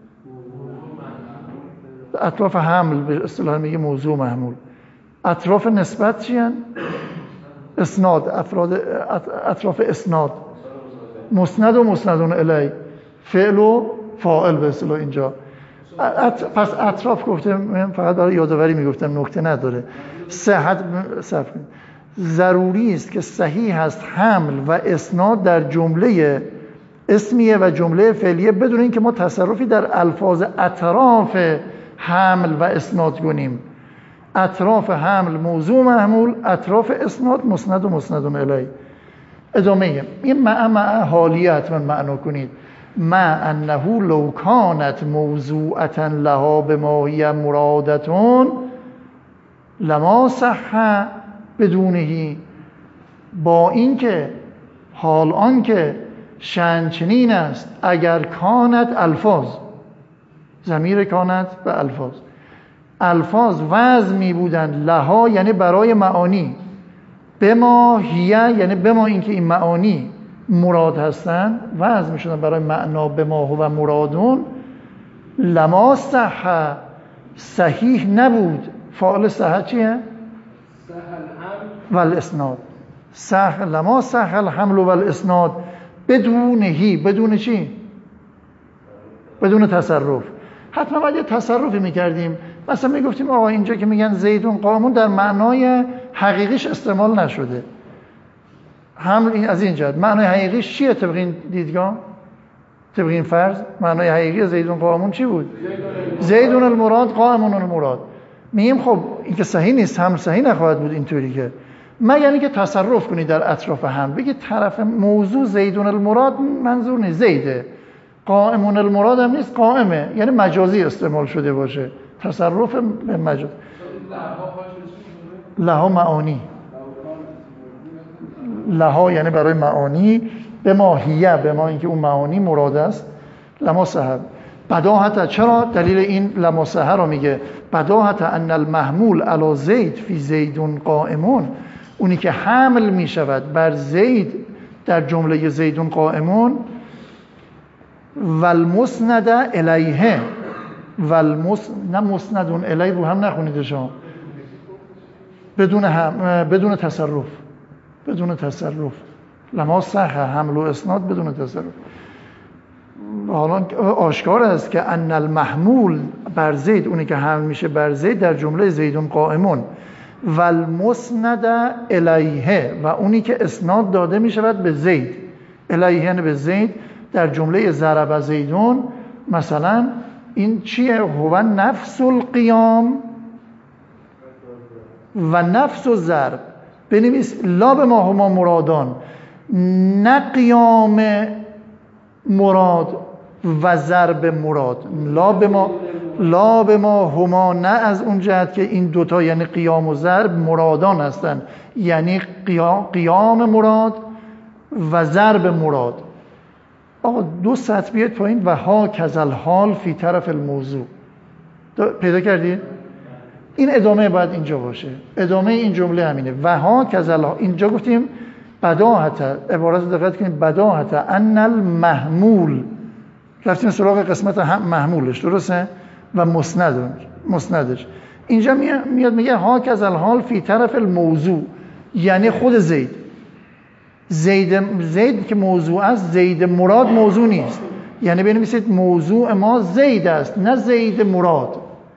اطراف حمل به اصطلاح میگه موضوع محمول. اطراف نسبت چی هن؟ اسناد، افراد اطراف اسناد، مسند و مسندون الی، فعل و فاعل به اصطلاح اینجا. پس اطراف گفته، من فقط برای یادآوری میگفتم، نکته نداره. صحت صرف ضروری است که صحیح است حمل و اسناد در جمله اسمیه و جمله فعلیه بدون اینکه ما تصرفی در الفاظ اطراف حمل و اسناد کنیم. اطراف حمل موضوع محمول، اطراف اسناد مسند و مسندون الی. ادامه این مع مع حالیه حتما معنا کنید. مع انه لو کانت موضوعتا لها بما هی مرادتون لما صح بدونهی، با اینکه حال آن که شأن چنین است اگر کانت الفاظ، ضمیر کانت به الفاظ، الفاظ وضع می بودند لها یعنی برای معانی، بما هیه یعنی بما اینکه این معانی مراد هستند وضع می شدن برای معنا بما هو مرادون، لما صح صحیح نبود. فاعل صح چیه؟ والاسناد. صح لما صح الحمل والاسناد بدون هی، بدون چی؟ بدون تصرف. حتما باید یه تصرفی میکردیم، مثلا میگفتیم آقا اینجا که میگن زیدون قائمون در معنای حقیقیش استعمال نشده. حمل این از این جهت معنای حقیقیش چیه طبق این دیدگاه؟ طبق این فرض معنای حقیقی زیدون قائمون چی بود؟ زیدون المراد قائمون المراد. میگیم خب این که صحیح نیست، هم صحیح نخواهد بود اینطوری که مگر اینکه تصرف کنی در اطراف هم، بگی طرف موضوع زیدون المراد منظور نیست زیده، قائمون المراد هم نیست قائمه، یعنی مجازی استعمال شده باشه، تصرف به مجاز. لها معانی، لها یعنی برای معانی، به ماهیه به ما اینکه اون معانی مراد است. لما صحب بداهت، چرا دلیل این لما صحب رو میگه؟ بداهت ان المحمول علی زید فی زیدون قائمون، اونی که حمل میشود بر زید در جمله زیدون قائمون، والمسند الیه، والمس نه مسندون الیه رو هم نخونید شما، بدون هم بدون تصرف، بدون تصرف. لما صح حمل و اسناد بدون تصرف. حالا آشکار است که ان المحمول بر زید، اونی که حمل میشه بر زید در جمله زیدون قائمون، والمسند الیه و اونی که اسناد داده میشود به زید، الیه یعنی به زید در جمله ضرب زیدون. مثلا این چیه؟ هو نفس القیام و نفس الضرب. بنویس لا به ما هما مرادان، نه قیام مراد و ضرب مراد، لا به ما لا به ما هما، نه از اون جهت که این دوتا یعنی قیام و ضرب مرادان هستن، یعنی قیام, قیام مراد و ضرب مراد. آقا دو سطر بیاید پایین، و ها کذل حال فی طرف الموضوع. پیدا کردید؟ این ادامه باید اینجا باشه، ادامه این جمله همینه. و ها کذل حال، اینجا گفتیم بداهت، عبارت دقت کنید، بداهت ان المحمول، رفتیم سراغ قسمت محمولش، درسته؟ و مسند مسندش. اینجا میاد میگه ها کذل حال فی طرف الموضوع، یعنی خود زید. زید زید که موضوع است، زید مراد موضوع نیست. یعنی بنویسید موضوع ما زید است، نه زید مراد.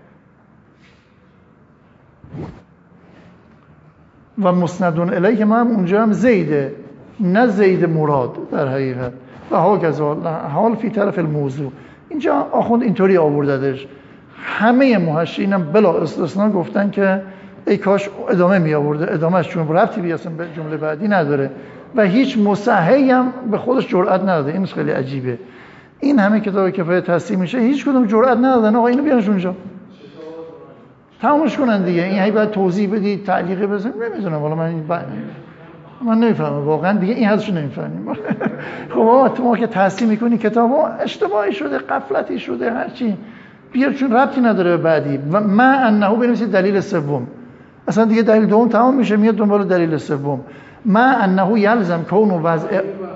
و مسندون الیه ما هم اونجا هم زیده، نه زید مراد در حقیقت. و ها کذا حال فی طرف الموضوع. اینجا آخوند اینطوری آورددش. همه محشرین هم بلا استثنا گفتن که ای کاش ادامه می آورده، ادامهش چون ربطی به اصلا به جمله بعدی نداره و هیچ مصححی هم به خودش جرئت نداده. این خیلی عجیبه. این همه کتاب کفایت تصحیح میشه، هیچ کدوم جرئت ندادن آقا اینو بیارنش اونجا تمامش کنن دیگه. این هی باید توضیح بدی، تعلیقی بزنید، نمیدونم والا من ب... من نمیفهمم واقعا دیگه، این حدشو نمیفهمیم. خب آقا تو ما که تصحیح میکنی کتابو اشتباهی شده، غفلتی شده، هر چی بیار چون ربطی نداره به بعدی. و ما انه بنویسید دلیل سوم، اصلا دیگه دلیل دوم تمام میشه، میاد دنبال دلیل سوم. ما انه یلزم کون و وضع،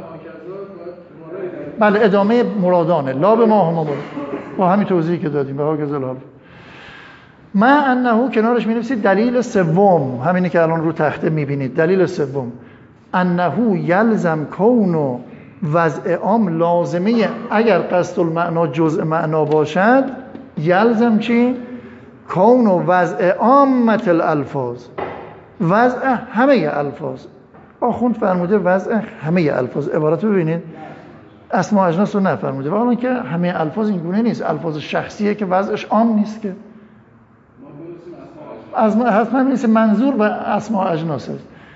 بله ادامه مرادانه، لا به ما هم با همین توضیحی که دادیم. به ها گزل حال ما انه کنارش می‌نویسید دلیل سوم، همینی که الان رو تخته می‌بینید. دلیل سوم انه یلزم کون و وضع عام، لازمه اگر قصد المعنا جزء معنا باشد، یلزم چی؟ کون و وضع عامت الالفاظ، وضع همه الفاظ. آخوند فرموده وضع همه الفاظ. عبارت رو ببینید، اسماء اجناس رو نفرموده. و حالا که همه الفاظ این گونه نیست، الفاظ شخصیه که وضعش عام نیست که، از حتما نیست منظور به اسماء اجناس است.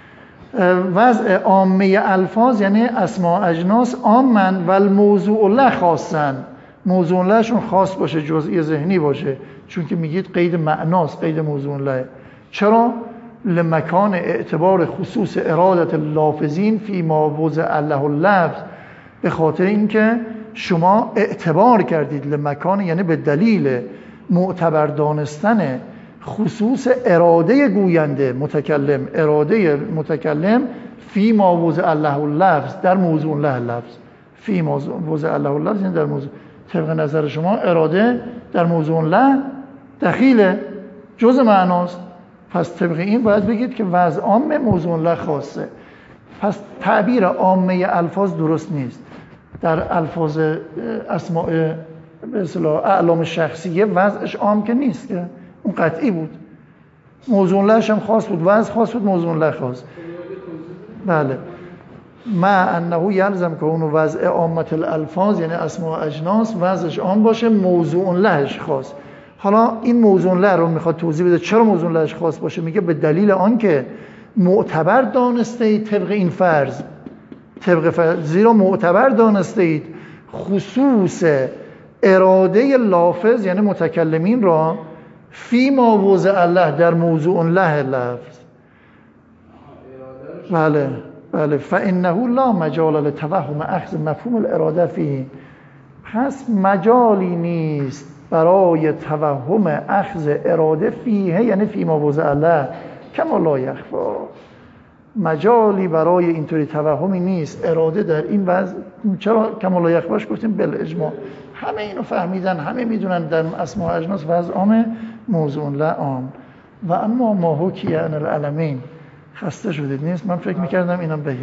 وضع عامه الفاظ یعنی اسماء اجناس عامن و الموضوع له خاصن، موضوع لهشون خاص باشه، جزئی ذهنی باشه، چون که میگید قید معناست، قید موضوع له. چرا؟ لمکان اعتبار خصوص ارادت اللافظین فی ما وضع له اللفظ، به خاطر اینکه شما اعتبار کردید لمکان، یعنی به دلیل معتبر دانستن خصوص اراده گوینده متکلم، اراده متکلم فی ما وضع له اللفظ، در موضوع له لفظ، فی ما وضع له اللفظ یعنی در موضوع، طبق نظر شما اراده در موضوع له دخیله، جز معناست. پس طبق این باید بگید که وضع عام موضوع له خاصه. پس تعبیر عامه الفاظ درست نیست. در الفاظ اسماء به اصطلاح اعلام شخصیه وضعش عام که نیست، که اون قطعی بود، موضوع لهش هم خاص بود، وضع خاص بود، موضوع له خاص. بله، ما انه یلزم که اون وضع عامت الالفاظ یعنی اسماء اجناس وضعش عام باشه، موضوع لهش خاص. حالا این موضوع له رو میخواد توضیح بده چرا موضوع لهش خاص باشه. میگه به دلیل آن که معتبر دانسته اید طبق این فرض، طبق فرض، زیرا معتبر دانسته اید خصوص اراده لافظ یعنی متکلمین را فی ما وضع له، در موضوع له لفظ. بله بله، فانه لا مجال لتوهم اخذ مفهوم الاراده فيه، پس مجالی نیست برای توهم اخذ اراده فیه یعنی فی ما وضع له، کما لا یخفا، مجالی برای اینطوری توهمی نیست اراده در این وضع. چرا کما لا یخفاش گفتیم؟ بالاجماع همه اینو فهمیدن، همه میدونن در اسماء اجناس وضع عام، موضوع له عام. و اما ما حکی عن العلمین، خسته شدید نیست؟ من فکر میکردم اینم بگم.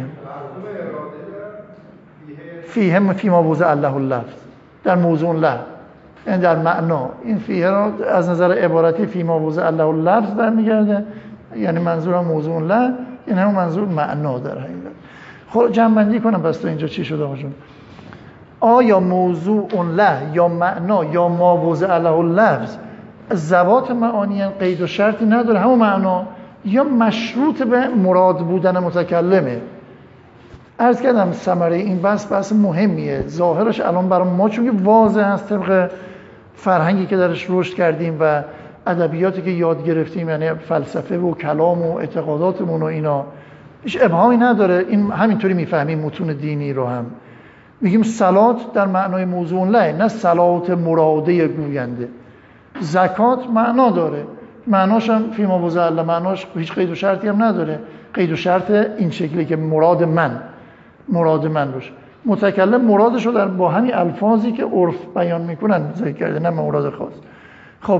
فیه فی ما وضع له اللفظ، در موضوع له یعنی در معنا. این فیه را از نظر عبارتی فی ما وضع له اللفظ برمیگرده، یعنی منظورم موضوع له، این هم منظور معنا در حقیقت. خب جمع بندی کنم بس تا اینجا چی شده آقا جون؟ آیا موضوع له یا معنا یا ما وضع له اللفظ ذوات معانی قید و شرطی نداره، همون معنا، یا مشروط به مراد بودن متکلمه؟ عرض کردم ثمره این بحث بحث مهمیه، ظاهرش الان برای ما چون که واضح است طبق فرهنگی که درش رشد کردیم و ادبیاتی که یاد گرفتیم، یعنی فلسفه و کلام و اعتقاداتمون و اینا، هیچ ابهامی نداره. این همینطوری میفهمیم متون دینی رو هم. میگیم صلات در معنای موضوع له، نه صلات مراده گوینده. زکات معنا داره، معناش هم فی ما وضع له، معناش هیچ قید و شرطی هم نداره. قید و شرط این شکلی که مراد من، مراد من باشه. متکلم مرادش رو در با همین الفاظی که عرف بیان میکنن ذکر کرده، نه مراد خاص. خب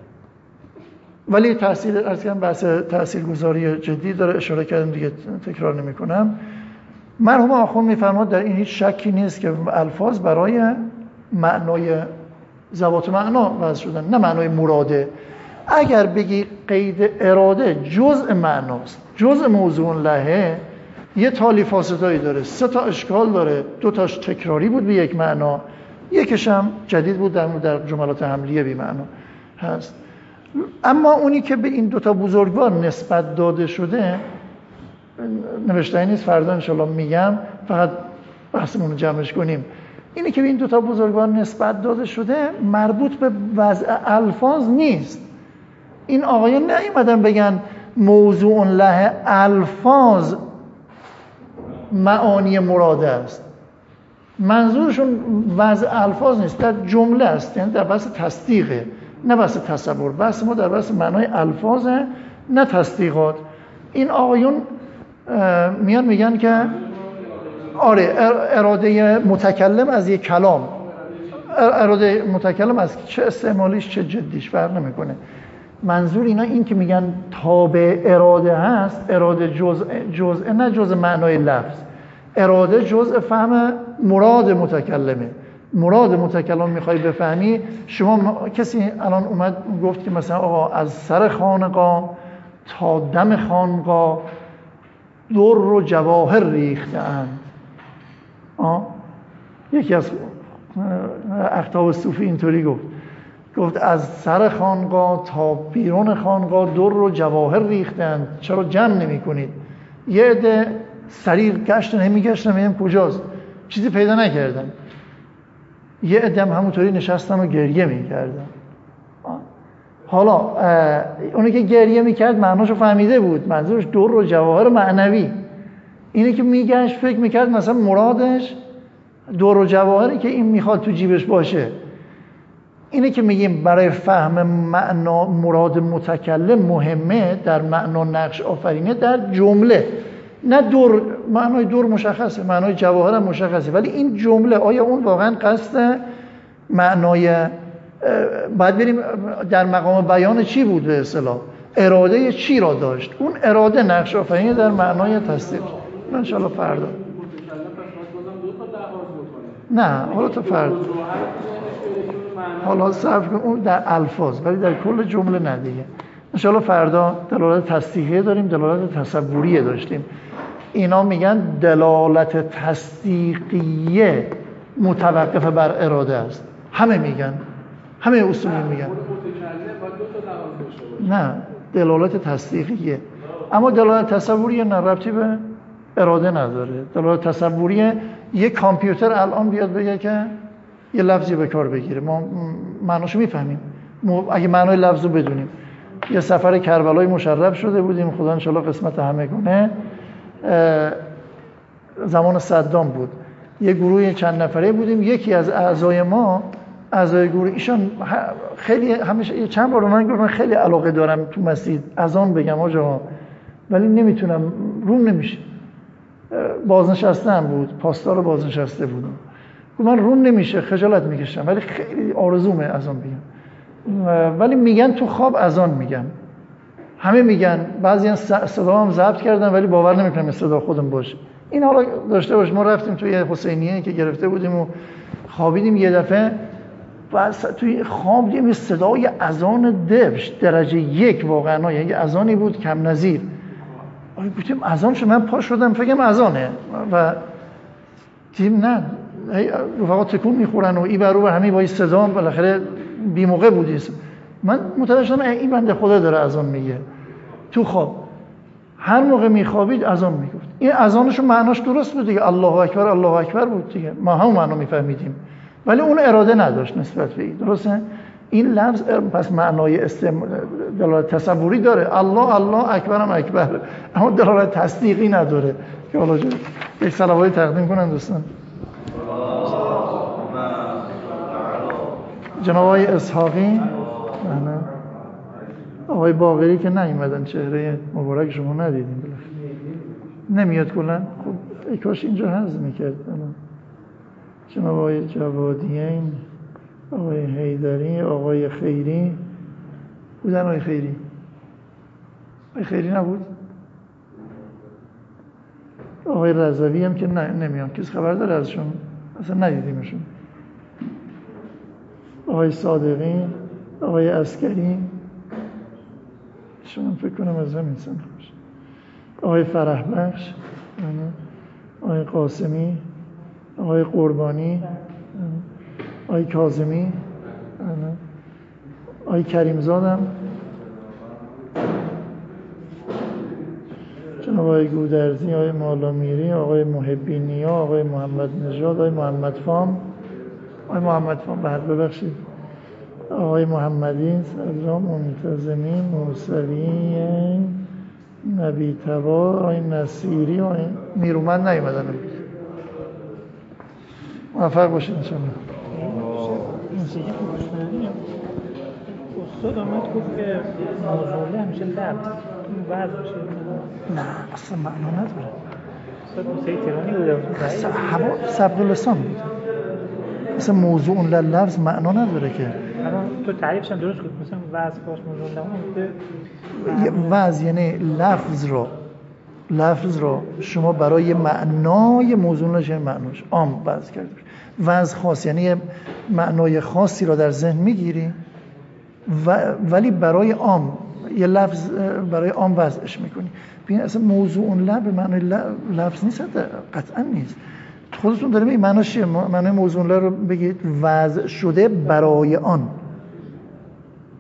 ولی تاثیر عرض کردم بحث تاثیرگذاری جدی داره، اشاره کردم دیگه تکرار نمیکنم. مرحوم آخوند میفرماد در این هیچ شکی نیست که الفاظ برای معنای ذوات معنا وضع شدن، نه معنای مراده. اگر بگی قید اراده جزء معناست، جزء موضوع لهه، یه تالی فاصله‌ای داره، سه تا اشکال داره، دو تاش تکراری بود به یک معنا، یکیش هم جدید بود در در جملات حملیه بی معنا هست. اما اونی که به این دوتا بزرگوار نسبت داده شده نوشته نیست، فردا انشالله میگم، فقط بحثمون رو جمعش کنیم. اینی که به این دوتا بزرگوار نسبت داده شده مربوط به وضع الفاظ نیست. این آقایان نیومدن بگن موضوع له الفاظ معانی مراده است. منظورشون وضع الفاظ نیست، در جمله است، یعنی در بحث تصدیقه، نه بحث تصور. بحث ما در بحث معنای الفاظه، نه تصدیقات. این آقایون میان میگن که آره اراده متکلم از یک کلام، اراده متکلم از چه استعمالیش چه جدیش فرق نمیکنه. منظور اینا این که میگن تابع اراده هست، اراده جزء جزء نه جزء معنای لفظ، اراده جزء فهم مراد متکلمه. مراد متکلم میخوای بفهمی، شما کسی الان اومد گفت که مثلا آقا از سر خانقاه تا دم خانقاه در و جواهر ریخته‌اند. آه یکی از اقطاب صوفی اینطوری گفت، گفت از سر خانقاه تا بیرون خانقاه در و جواهر ریختند، چرا جمع نمی کنید؟ یه عده سریع گشتن، همی گشتن میگم کجاست، چیزی پیدا نکردن. یه عده هم همونطوری نشستن و گریه میکردن. حالا اونی که گریه میکرد معناشو فهمیده بود، منظورش در و جواهر معنوی. اینی که میگشت فکر میکرد مثلا مرادش در و جواهری که این میخواد تو جیبش باشه. اینه که میگیم برای فهم معنا مراد متکلم مهمه در معنا نقش آفرینه در جمله، نه دور. معنای دور مشخصه، معنای جواهر هم مشخصه، ولی این جمله آیا اون واقعا قصد معنای باید بریم در مقام بیان چی بود به اصطلاح، اراده چی را داشت، اون اراده نقش آفرینه در معنای تصدیق. من ان شاء الله فردا نه حالا تا فردا حالا صرف کن اون در الفاظ، ولی در کل جمله نه دیگه. ان شاء الله فردا دلالت تصدیقیه داریم، دلالت تصوریه داشتیم. اینا میگن دلالت تصدیقیه متوقف بر اراده است. همه میگن، همه اصولی میگن نه دلالت تصدیقیه، اما دلالت تصوریه نه ربطی به اراده نداره. دلالت تصوریه یه کامپیوتر الان بیاد بگه که یه لفظی به کار بگیره، ما معناشو میفهمیم اگه معنای لفظو بدونیم. یه سفر کربلای مشرف شده بودیم، خدا انشالله قسمت همه گونه، زمان صدام بود. یه گروه چند نفره بودیم، یکی از اعضای ما اعضای گروه ایشان خیلی همیشه چند بار من گفتم خیلی علاقه دارم تو مسجد اذان بگم آقا، ولی نمیتونم، روم نمیشه. بازنشسته هم بود، پاسدار بازنشسته بودم، من روم نمیشه، خجالت میکشم، ولی خیلی آرزومه اذان بگم. ولی میگن تو خواب اذان میگن، همه میگن، بعضی صدا هم ضبط کردن ولی باور نمیکنم صدا خودم باشه. این حالا داشته باش. ما رفتیم توی حسینیه که گرفته بودیم و خوابیدیم، یه دفعه بس توی خواب دیدیم صدای اذان دبش درجه یک، واقعا یه اذانی بود کم نظیر. آره گفتیم اذان شد، من پا شدم فکرم اذانه و دیدیم نه، رفقا تکون میخورن و این بر اون همه با این صدا، بالاخره بی موقع بودی. من متوجه شدم این بنده خدا داره اذان میگه تو خواب. هر موقع میخوابید اذان میگفت. این اذانشون معناش درست بود دیگه، الله اکبر الله اکبر بود دیگه، ما هم معنا میفهمیدیم، ولی اون اراده نداشت نسبت به این. درسته؟ این لفظ پس معنای استم... دلالت تصوری داره، الله الله اکبر هم اکبر، اما دلالت تصدیقی نداره. که حالا یک صلواتی تقدیم کنن دوستان. جناب آقای اسحاقی، آقای باقری که نیومدن، چهره مبارک شما ندیدیم، نمیاد کلا. خب ای کاش اینجا حضر میکرد. جناب آقای جوادیین، آقای حیدری، آقای خیری بودن. آقای خیری آقای خیری نبود. آقای رضوی هم که نه نمیاد. کسی خبر داره ازشون؟ اصلا ندیدیمشون. آقای صادقی، آقای عسکری، شما فکر کنم از همین سن باشه. آقای فرح بخش، آقای قاسمی، آقای قربانی، آقای کاظمی، آقای کریمزادم، جناب آقای گودرزی، آقای مالامیری، آقای محبینی، آقای محمد نژاد، آقای محمد فام، آقای محمد فام بعد ببخشید، آقای محمدی، صدرا منتظمی، موسوی، نبی تبا، آقای نصیری، آقای نیرومند نیومدن. موفق باشید انشاءالله. استاد آمد گفت که موضوعی همیشه لب وضع بشه. نه اصلا معنا نداره. استاد موسیقی تهرانی بوده، هوا سبق لسان بود. اصلا موضوع اون لفظ معنا نداره که. الان تو تعریفش هم درست گفت، مثلا وضع باش موضوع لب وضع یعنی لفظ رو لفظ رو شما برای معنای موضوع نشه معناش عام وضع کرده. وضع خاص یعنی معنای خاصی رو در ذهن میگیری و ولی برای عام یه لفظ برای عام وضعش میکنی. ببین اصلا موضوع اون لب به معنای لفظ نیست، قطعا نیست. خودتون داریم این معناش چیه؟ معنای موضوع اون رو بگید وضع شده برای آن،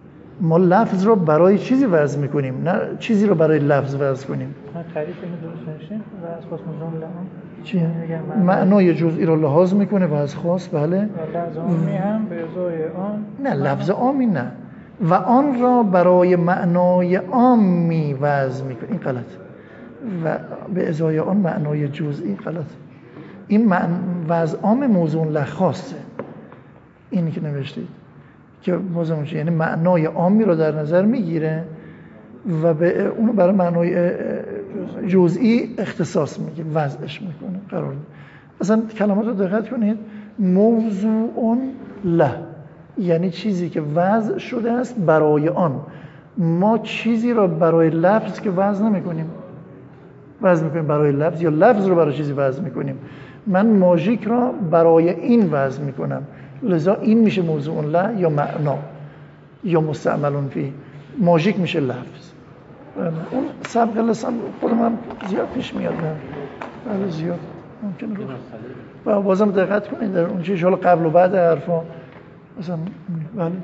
ما لفظ رو برای چیزی وضع میکنیم، نه چیزی رو برای لفظ وضع کنیم. تعریف اینو درست نشه و از خاص مجمله چیه؟ معنای جزئی رو لحاظ میکنه و از خاص بله. لفظ عامی هم به ازای آن نه لفظ عامی نه و آن را برای معنای عامی وضع میکنه، این غلط. و به ازای آن معنای جزئی غلط. این معنی وضع عام موضوع له خاصه، اینی که نوشتید که بازم یعنی معنای عامی رو در نظر میگیره و به اونو برای معنای جزئی اختصاص میگه، وضعش میکنه، قرار میده. مثلا کلمات رو دقت کنید، موضوع له یعنی چیزی که وضع شده است برای آن. ما چیزی رو برای لفظ که وضع نمیکنیم، وضع میکنیم برای لفظ، یا لفظ رو برای چیزی وضع میکنیم. من ماژیک را برای این وضع میکنم، لذا این میشه موضوع له یا معنا یا مستعمل فیه. ماژیک میشه لفظ. اون سبق لسان خود من زیاد پیش میاد، بله زیاد ممکنه رو. و بازم دقت کنید در اون چیز حالا قبل و بعد حرفا مثلا بله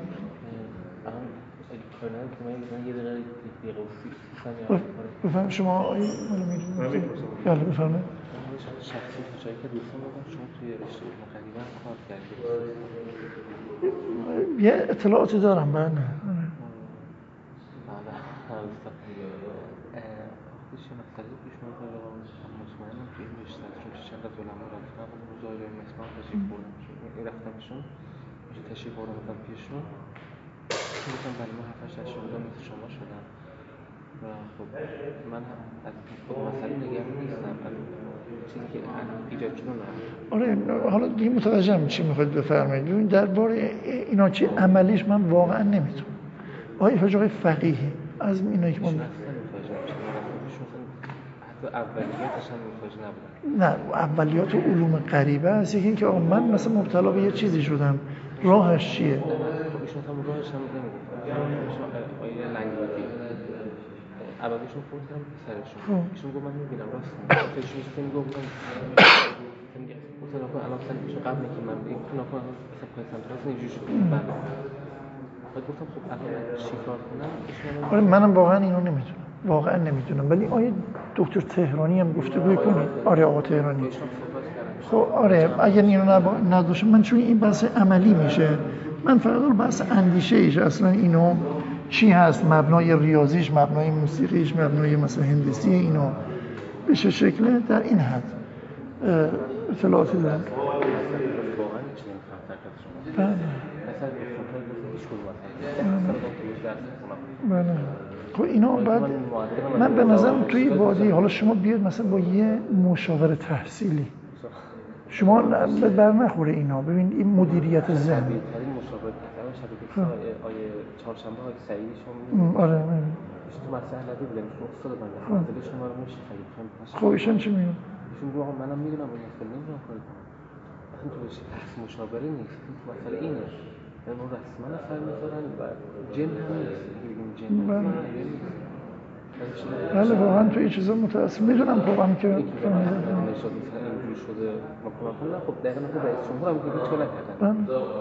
بفهم شما آیه مالا میدونید بله بفهمه شخصی جایی که دوستان بودن شما توی رشته مقریبا کار کردید یه اطلاعاتی دارم بله بله وقتیش یه مسئله پیش میاد و مطمئنم که این رشته از چون چند از علما رفتن و مزایده مثلا تشریف بردم این رفتمشون میشه تشریف بردم بودم پیششون میگفتم بله ما هفتش از شما مثل شما شدم و خب من هم از خود مسئله نگران نیستم چیزی که ایجاد شده نه. آره حالا دیگه متوجهم چی میخواید بفرمایید. ببین درباره اینا چی عملیش من واقعا نمیتونم. آقای حاج آقای فقیه از اینا که من حتی اولیاتش هم متوجه نبودم. نه اولیات علوم غریبه است. یکی اینکه من مثلا مبتلا به یه چیزی شدم، راهش چیه؟ خب ایشون هم راهش هم نمیگفتم. آیه لنگویدی اولشون فون کردم پسرشون ایشون گفت من میبینم راست میگه فکرش که میگفتم مثلا نکن الان سن پیش قبل که من این نکن مثلا پای سنتراس اینجوری شد بله بعد گفتم خب الان چیکار کنم ایشون آره منم واقعا اینو نمیدونم واقعا نمیدونم ولی آیه دکتر تهرانی هم گفتگو کنید. آره آقا تهرانی خب آره اگر اینو نداشته من چون این بحث عملی میشه من فقط بحث اندیشه ایش اصلا اینو چی هست مبنای ریاضیش مبنای موسیقیش مبنای مثلا هندسی اینو به چه شکله در این حد اطلاعاتی دارم. بله بله خب اینا بعد من به نظرم توی وادی حالا شما بیاد مثلا با یه مشاور تحصیلی شما بر نخوره اینا ببین این مدیریت ذهن آیه چهارشنبه های سعیدی شما آره تو مسئله ندی بودم شما استاد من مسئله شما رو میشه خیلی خب ایشون چی میگه ایشون گفت منم میدونم این مسئله نمیدونم کار کنم اصلا تو بهش بحث مشاوره نیست مسئله اینه یعنی اون رسما نفر میذارن و جن هم نیست بگیم جن بله واقعا تو این چیزا متأسف میدونم خب هم که فهمیدم نشد مثلا اینجوری شده مکنم کنم خب دقیقا خب رئیس جمهور هم که هیچ کار نکردن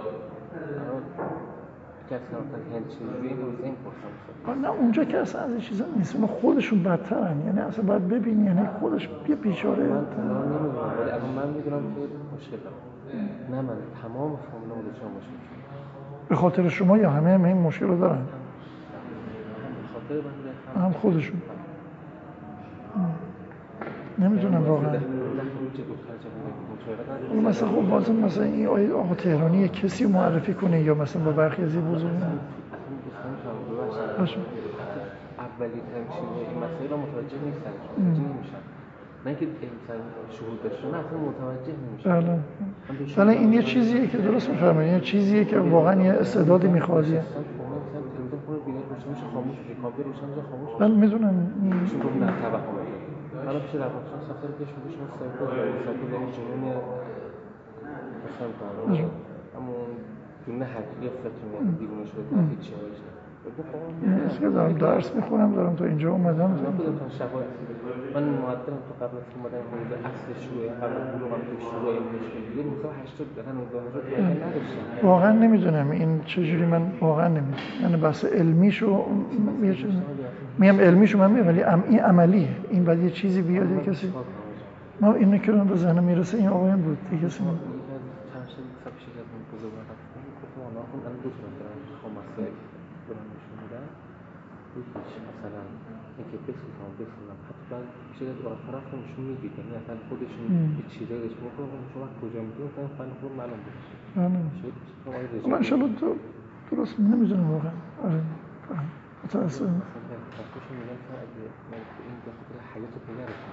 کسان تا هند چیزی روز این پرسم نه اونجا که اصلا از این چیزا نیست ما خودشون بدترن یعنی اصلا باید ببینی یعنی خودش یه بیچاره من نمیدونم ولی الان من میدونم که مشکل دارم نه من تمام فامیلم رو دچار مشکل به خاطر شما یا همه هم این مشکل رو دارن؟ به خاطر من هم خودشون نمیدونم واقعا اون مثلا خب بازم مثلا این آقای آقا تهرانی کسی معرفی کنه یا مثلا با برخی از این بزرگ باشه اولی تنشین این مسائل متوجه نیستن متوجه نمیشن نه که انسان شهود داشته نه اصلا متوجه نمیشن بله بله این یه چیزیه که درست میفرمایید یه چیزیه که واقعا یه استعدادی میخواد مثلا تلویزیون خونه بیاد روشنش خاموش میشه کامپیوتر روشنش خاموش بله میدونم چون گفت نه توهم حالا پیش روانشناس سفر که شده شما سایکو سایکو یعنی جنون مثلا اما دونه حقیقی فکر میاد دیوونه شده هیچ چیزی نیست که دارم درس میخونم دارم تا اینجا اومدم من معدلم تو قبل از اومدن حوزه اصل شروع قبل از بلوغ هم تو شروع مشکل دیگه مثلا هشتاد درصد نوزده نداشتم. واقعا نمیدونم این چجوری من واقعا نمیدونم من بحث علمیشو یه چیز میگم علمیشو من میگم ولی این عملیه این بعد یه چیزی بیاد یه کسی ما اینو که به ذهنم میرسه این آقایان بود دیگه کسی من مثلا اینکه بسیزم بسیزم حتی بعد چیزی که آخر رفتم نشون میدید یعنی اصلا خودشون یه چیزایی داشت میکنم شما کجا میدونم اصلا فن خود معلوم بود من انشالله درست نمیدونم واقعا آره متاسفم خودشون میگن که اگه من این دفعه حیات پدرتون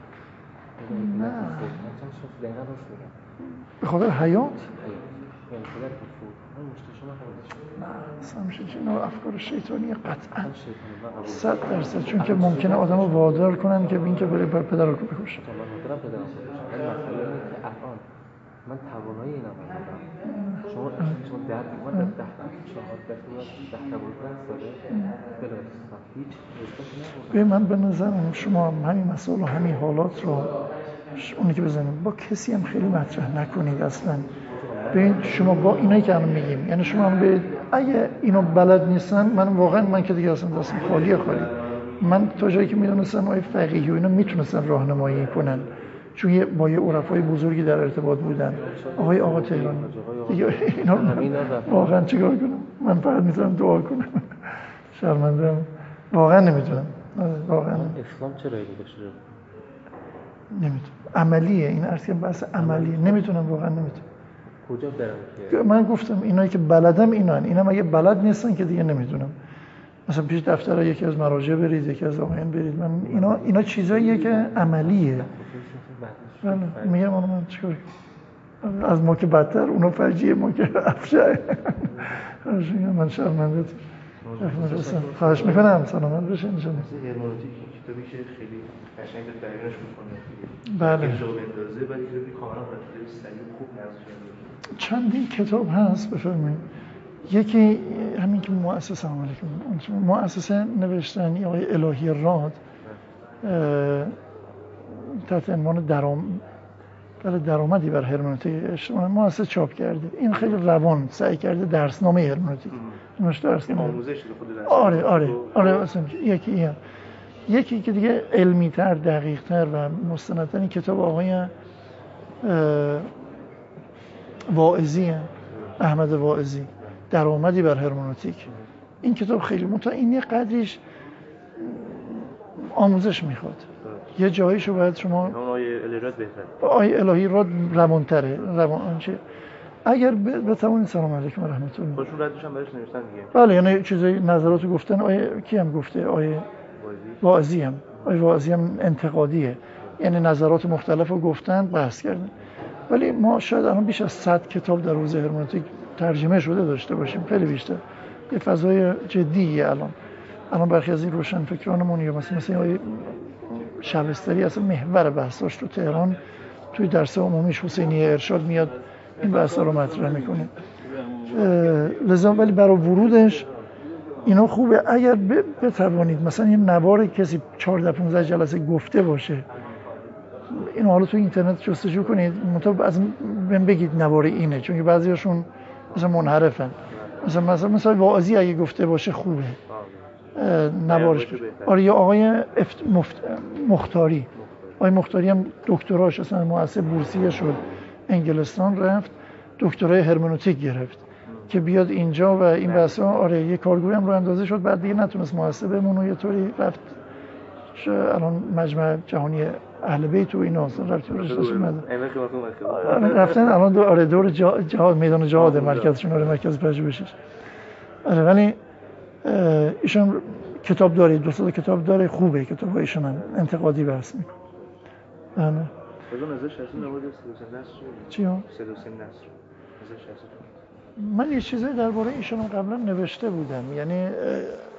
نه من چند شخص دقیقا راست میگم به خاطر حیات؟ یعنی پدرتون فود من مشکل شما خواهدش نه اصلا میشه چه نوع افکار شیطانی قطعا صد درصد چون که ممکنه آدم رو وادار کنن که این که بره بر پدر رو بکشه من مدرم پدرم بکشه ولی مسئله اینه که الان من توانایی اینم هستم شما شما درد من در ده چهار ده ده بود ساله بلستم هیچ به من به نظرم شما همین مسائل و همین حالات رو اونی که بزنید با کسی هم خیلی مطرح نکنید اصلا ببین شما با اینایی که الان میگیم یعنی شما هم به اگه اینو بلد نیستن من واقعا من که دیگه اصلا دستم خالیه خالی من تا جایی که میدونستم آقای فقیهی و اینا میتونستن راهنمایی کنن چون یه با یه عرفای بزرگی در ارتباط بودن آقای آقا تهرانی دیگه اینا واقعا چیکار کنم من فقط میتونم دعا کنم شرمنده‌ام واقعا نمیتونم واقعا اسلام چرا اینو داشته نمیتونم عملیه این عرض که بحث عملیه نمیتونم واقعا نمیتونم کجا برم که من گفتم اینایی که بلدم اینان اینم اگه بلد نیستن که دیگه نمیدونم مثلا پیش دفتر یکی از مراجع برید یکی از آقایان برید من اینا اینا چیزاییه که عملیه بله میگم اون من چیکار از ما که بدتر اونا فجیه ما که افشای من شرمنده خواهش میکنم سلامت بشه انشالله هرمنوتیک کتابی که خیلی قشنگ به بیانش میکنه بله اینجا بندازه ولی کتابی کاملا خیلی سریع خوب نقش کرده چندین کتاب هست بفرمایید یکی همین که مؤسسه سلام علیکم مؤسسه نوشتنی آقای الهی راد تحت عنوان درام بله درآمدی بر هرمنوتیک اجتماعی مؤسسه چاپ کرده این خیلی روان سعی کرده درسنامه هرمنوتیک اینش درسنامه آموزش خود درس آره آره آره اصلا یکی این یکی که دیگه علمی تر دقیق تر و مستندتر این کتاب آقای واعظی احمد واعظی درآمدی بر هرمنوتیک این کتاب خیلی متا این یه قدریش آموزش میخواد یه جاییشو باید شما آیه الهی راد بهتره آیه الهی راد روانتره روان آنچه اگر بتوانید سلام علیکم و رحمت الله خودشون ردش هم براش نوشتن دیگه بله یعنی چیزای نظراتو گفتن آیه کی هم گفته آیه واعظی هم آیه واعظی هم انتقادیه یعنی نظرات مختلفو گفتن بحث کردن ولی ما شاید الان بیش از صد کتاب در حوزه هرمنوتیک ترجمه شده داشته باشیم خیلی بیشتر یه فضای جدیه الان الان برخی از این روشنفکرانمون یا مثلا مثلا آیه شبستری اصلا محور بحثاش تو تهران توی درس عمومیش حسینی ارشاد میاد این بحثا رو مطرح میکنه لذا ولی برای ورودش اینا خوبه اگر بتوانید مثلا یه نوار کسی چهارده پانزده جلسه گفته باشه اینو حالا تو اینترنت جستجو کنید مطابق از من بگید نوار اینه چون که بعضیاشون مثلا منحرفن مثلا مثلا مثلا واعظی اگه گفته باشه خوبه نوارش آره یا آقای افت... مفت... مختاری آقای مختاری هم دکتراش اصلا مؤسسه بورسیه شد انگلستان رفت دکترای هرمنوتیک گرفت که بیاد اینجا و این بحثا آره یه کارگروهی هم رو اندازه شد بعد دیگه نتونست مؤسسه بمونه و یه طوری رفت الان مجمع جهانی اهل بیت و اینا اصلا رفت رشتهش اومد رفتن الان دو آره دور جهاد میدان جهاد مرکزشون آره مرکز پژوهشش آره ولی ایشون کتاب داره دو تا کتاب داره خوبه کتابای ایشون هم انتقادی بحث میکنه بله از اون ازش از این نوار سلسله نصر چی ها سلسله نصر ازش من یه چیزایی درباره ایشون قبلا نوشته بودم یعنی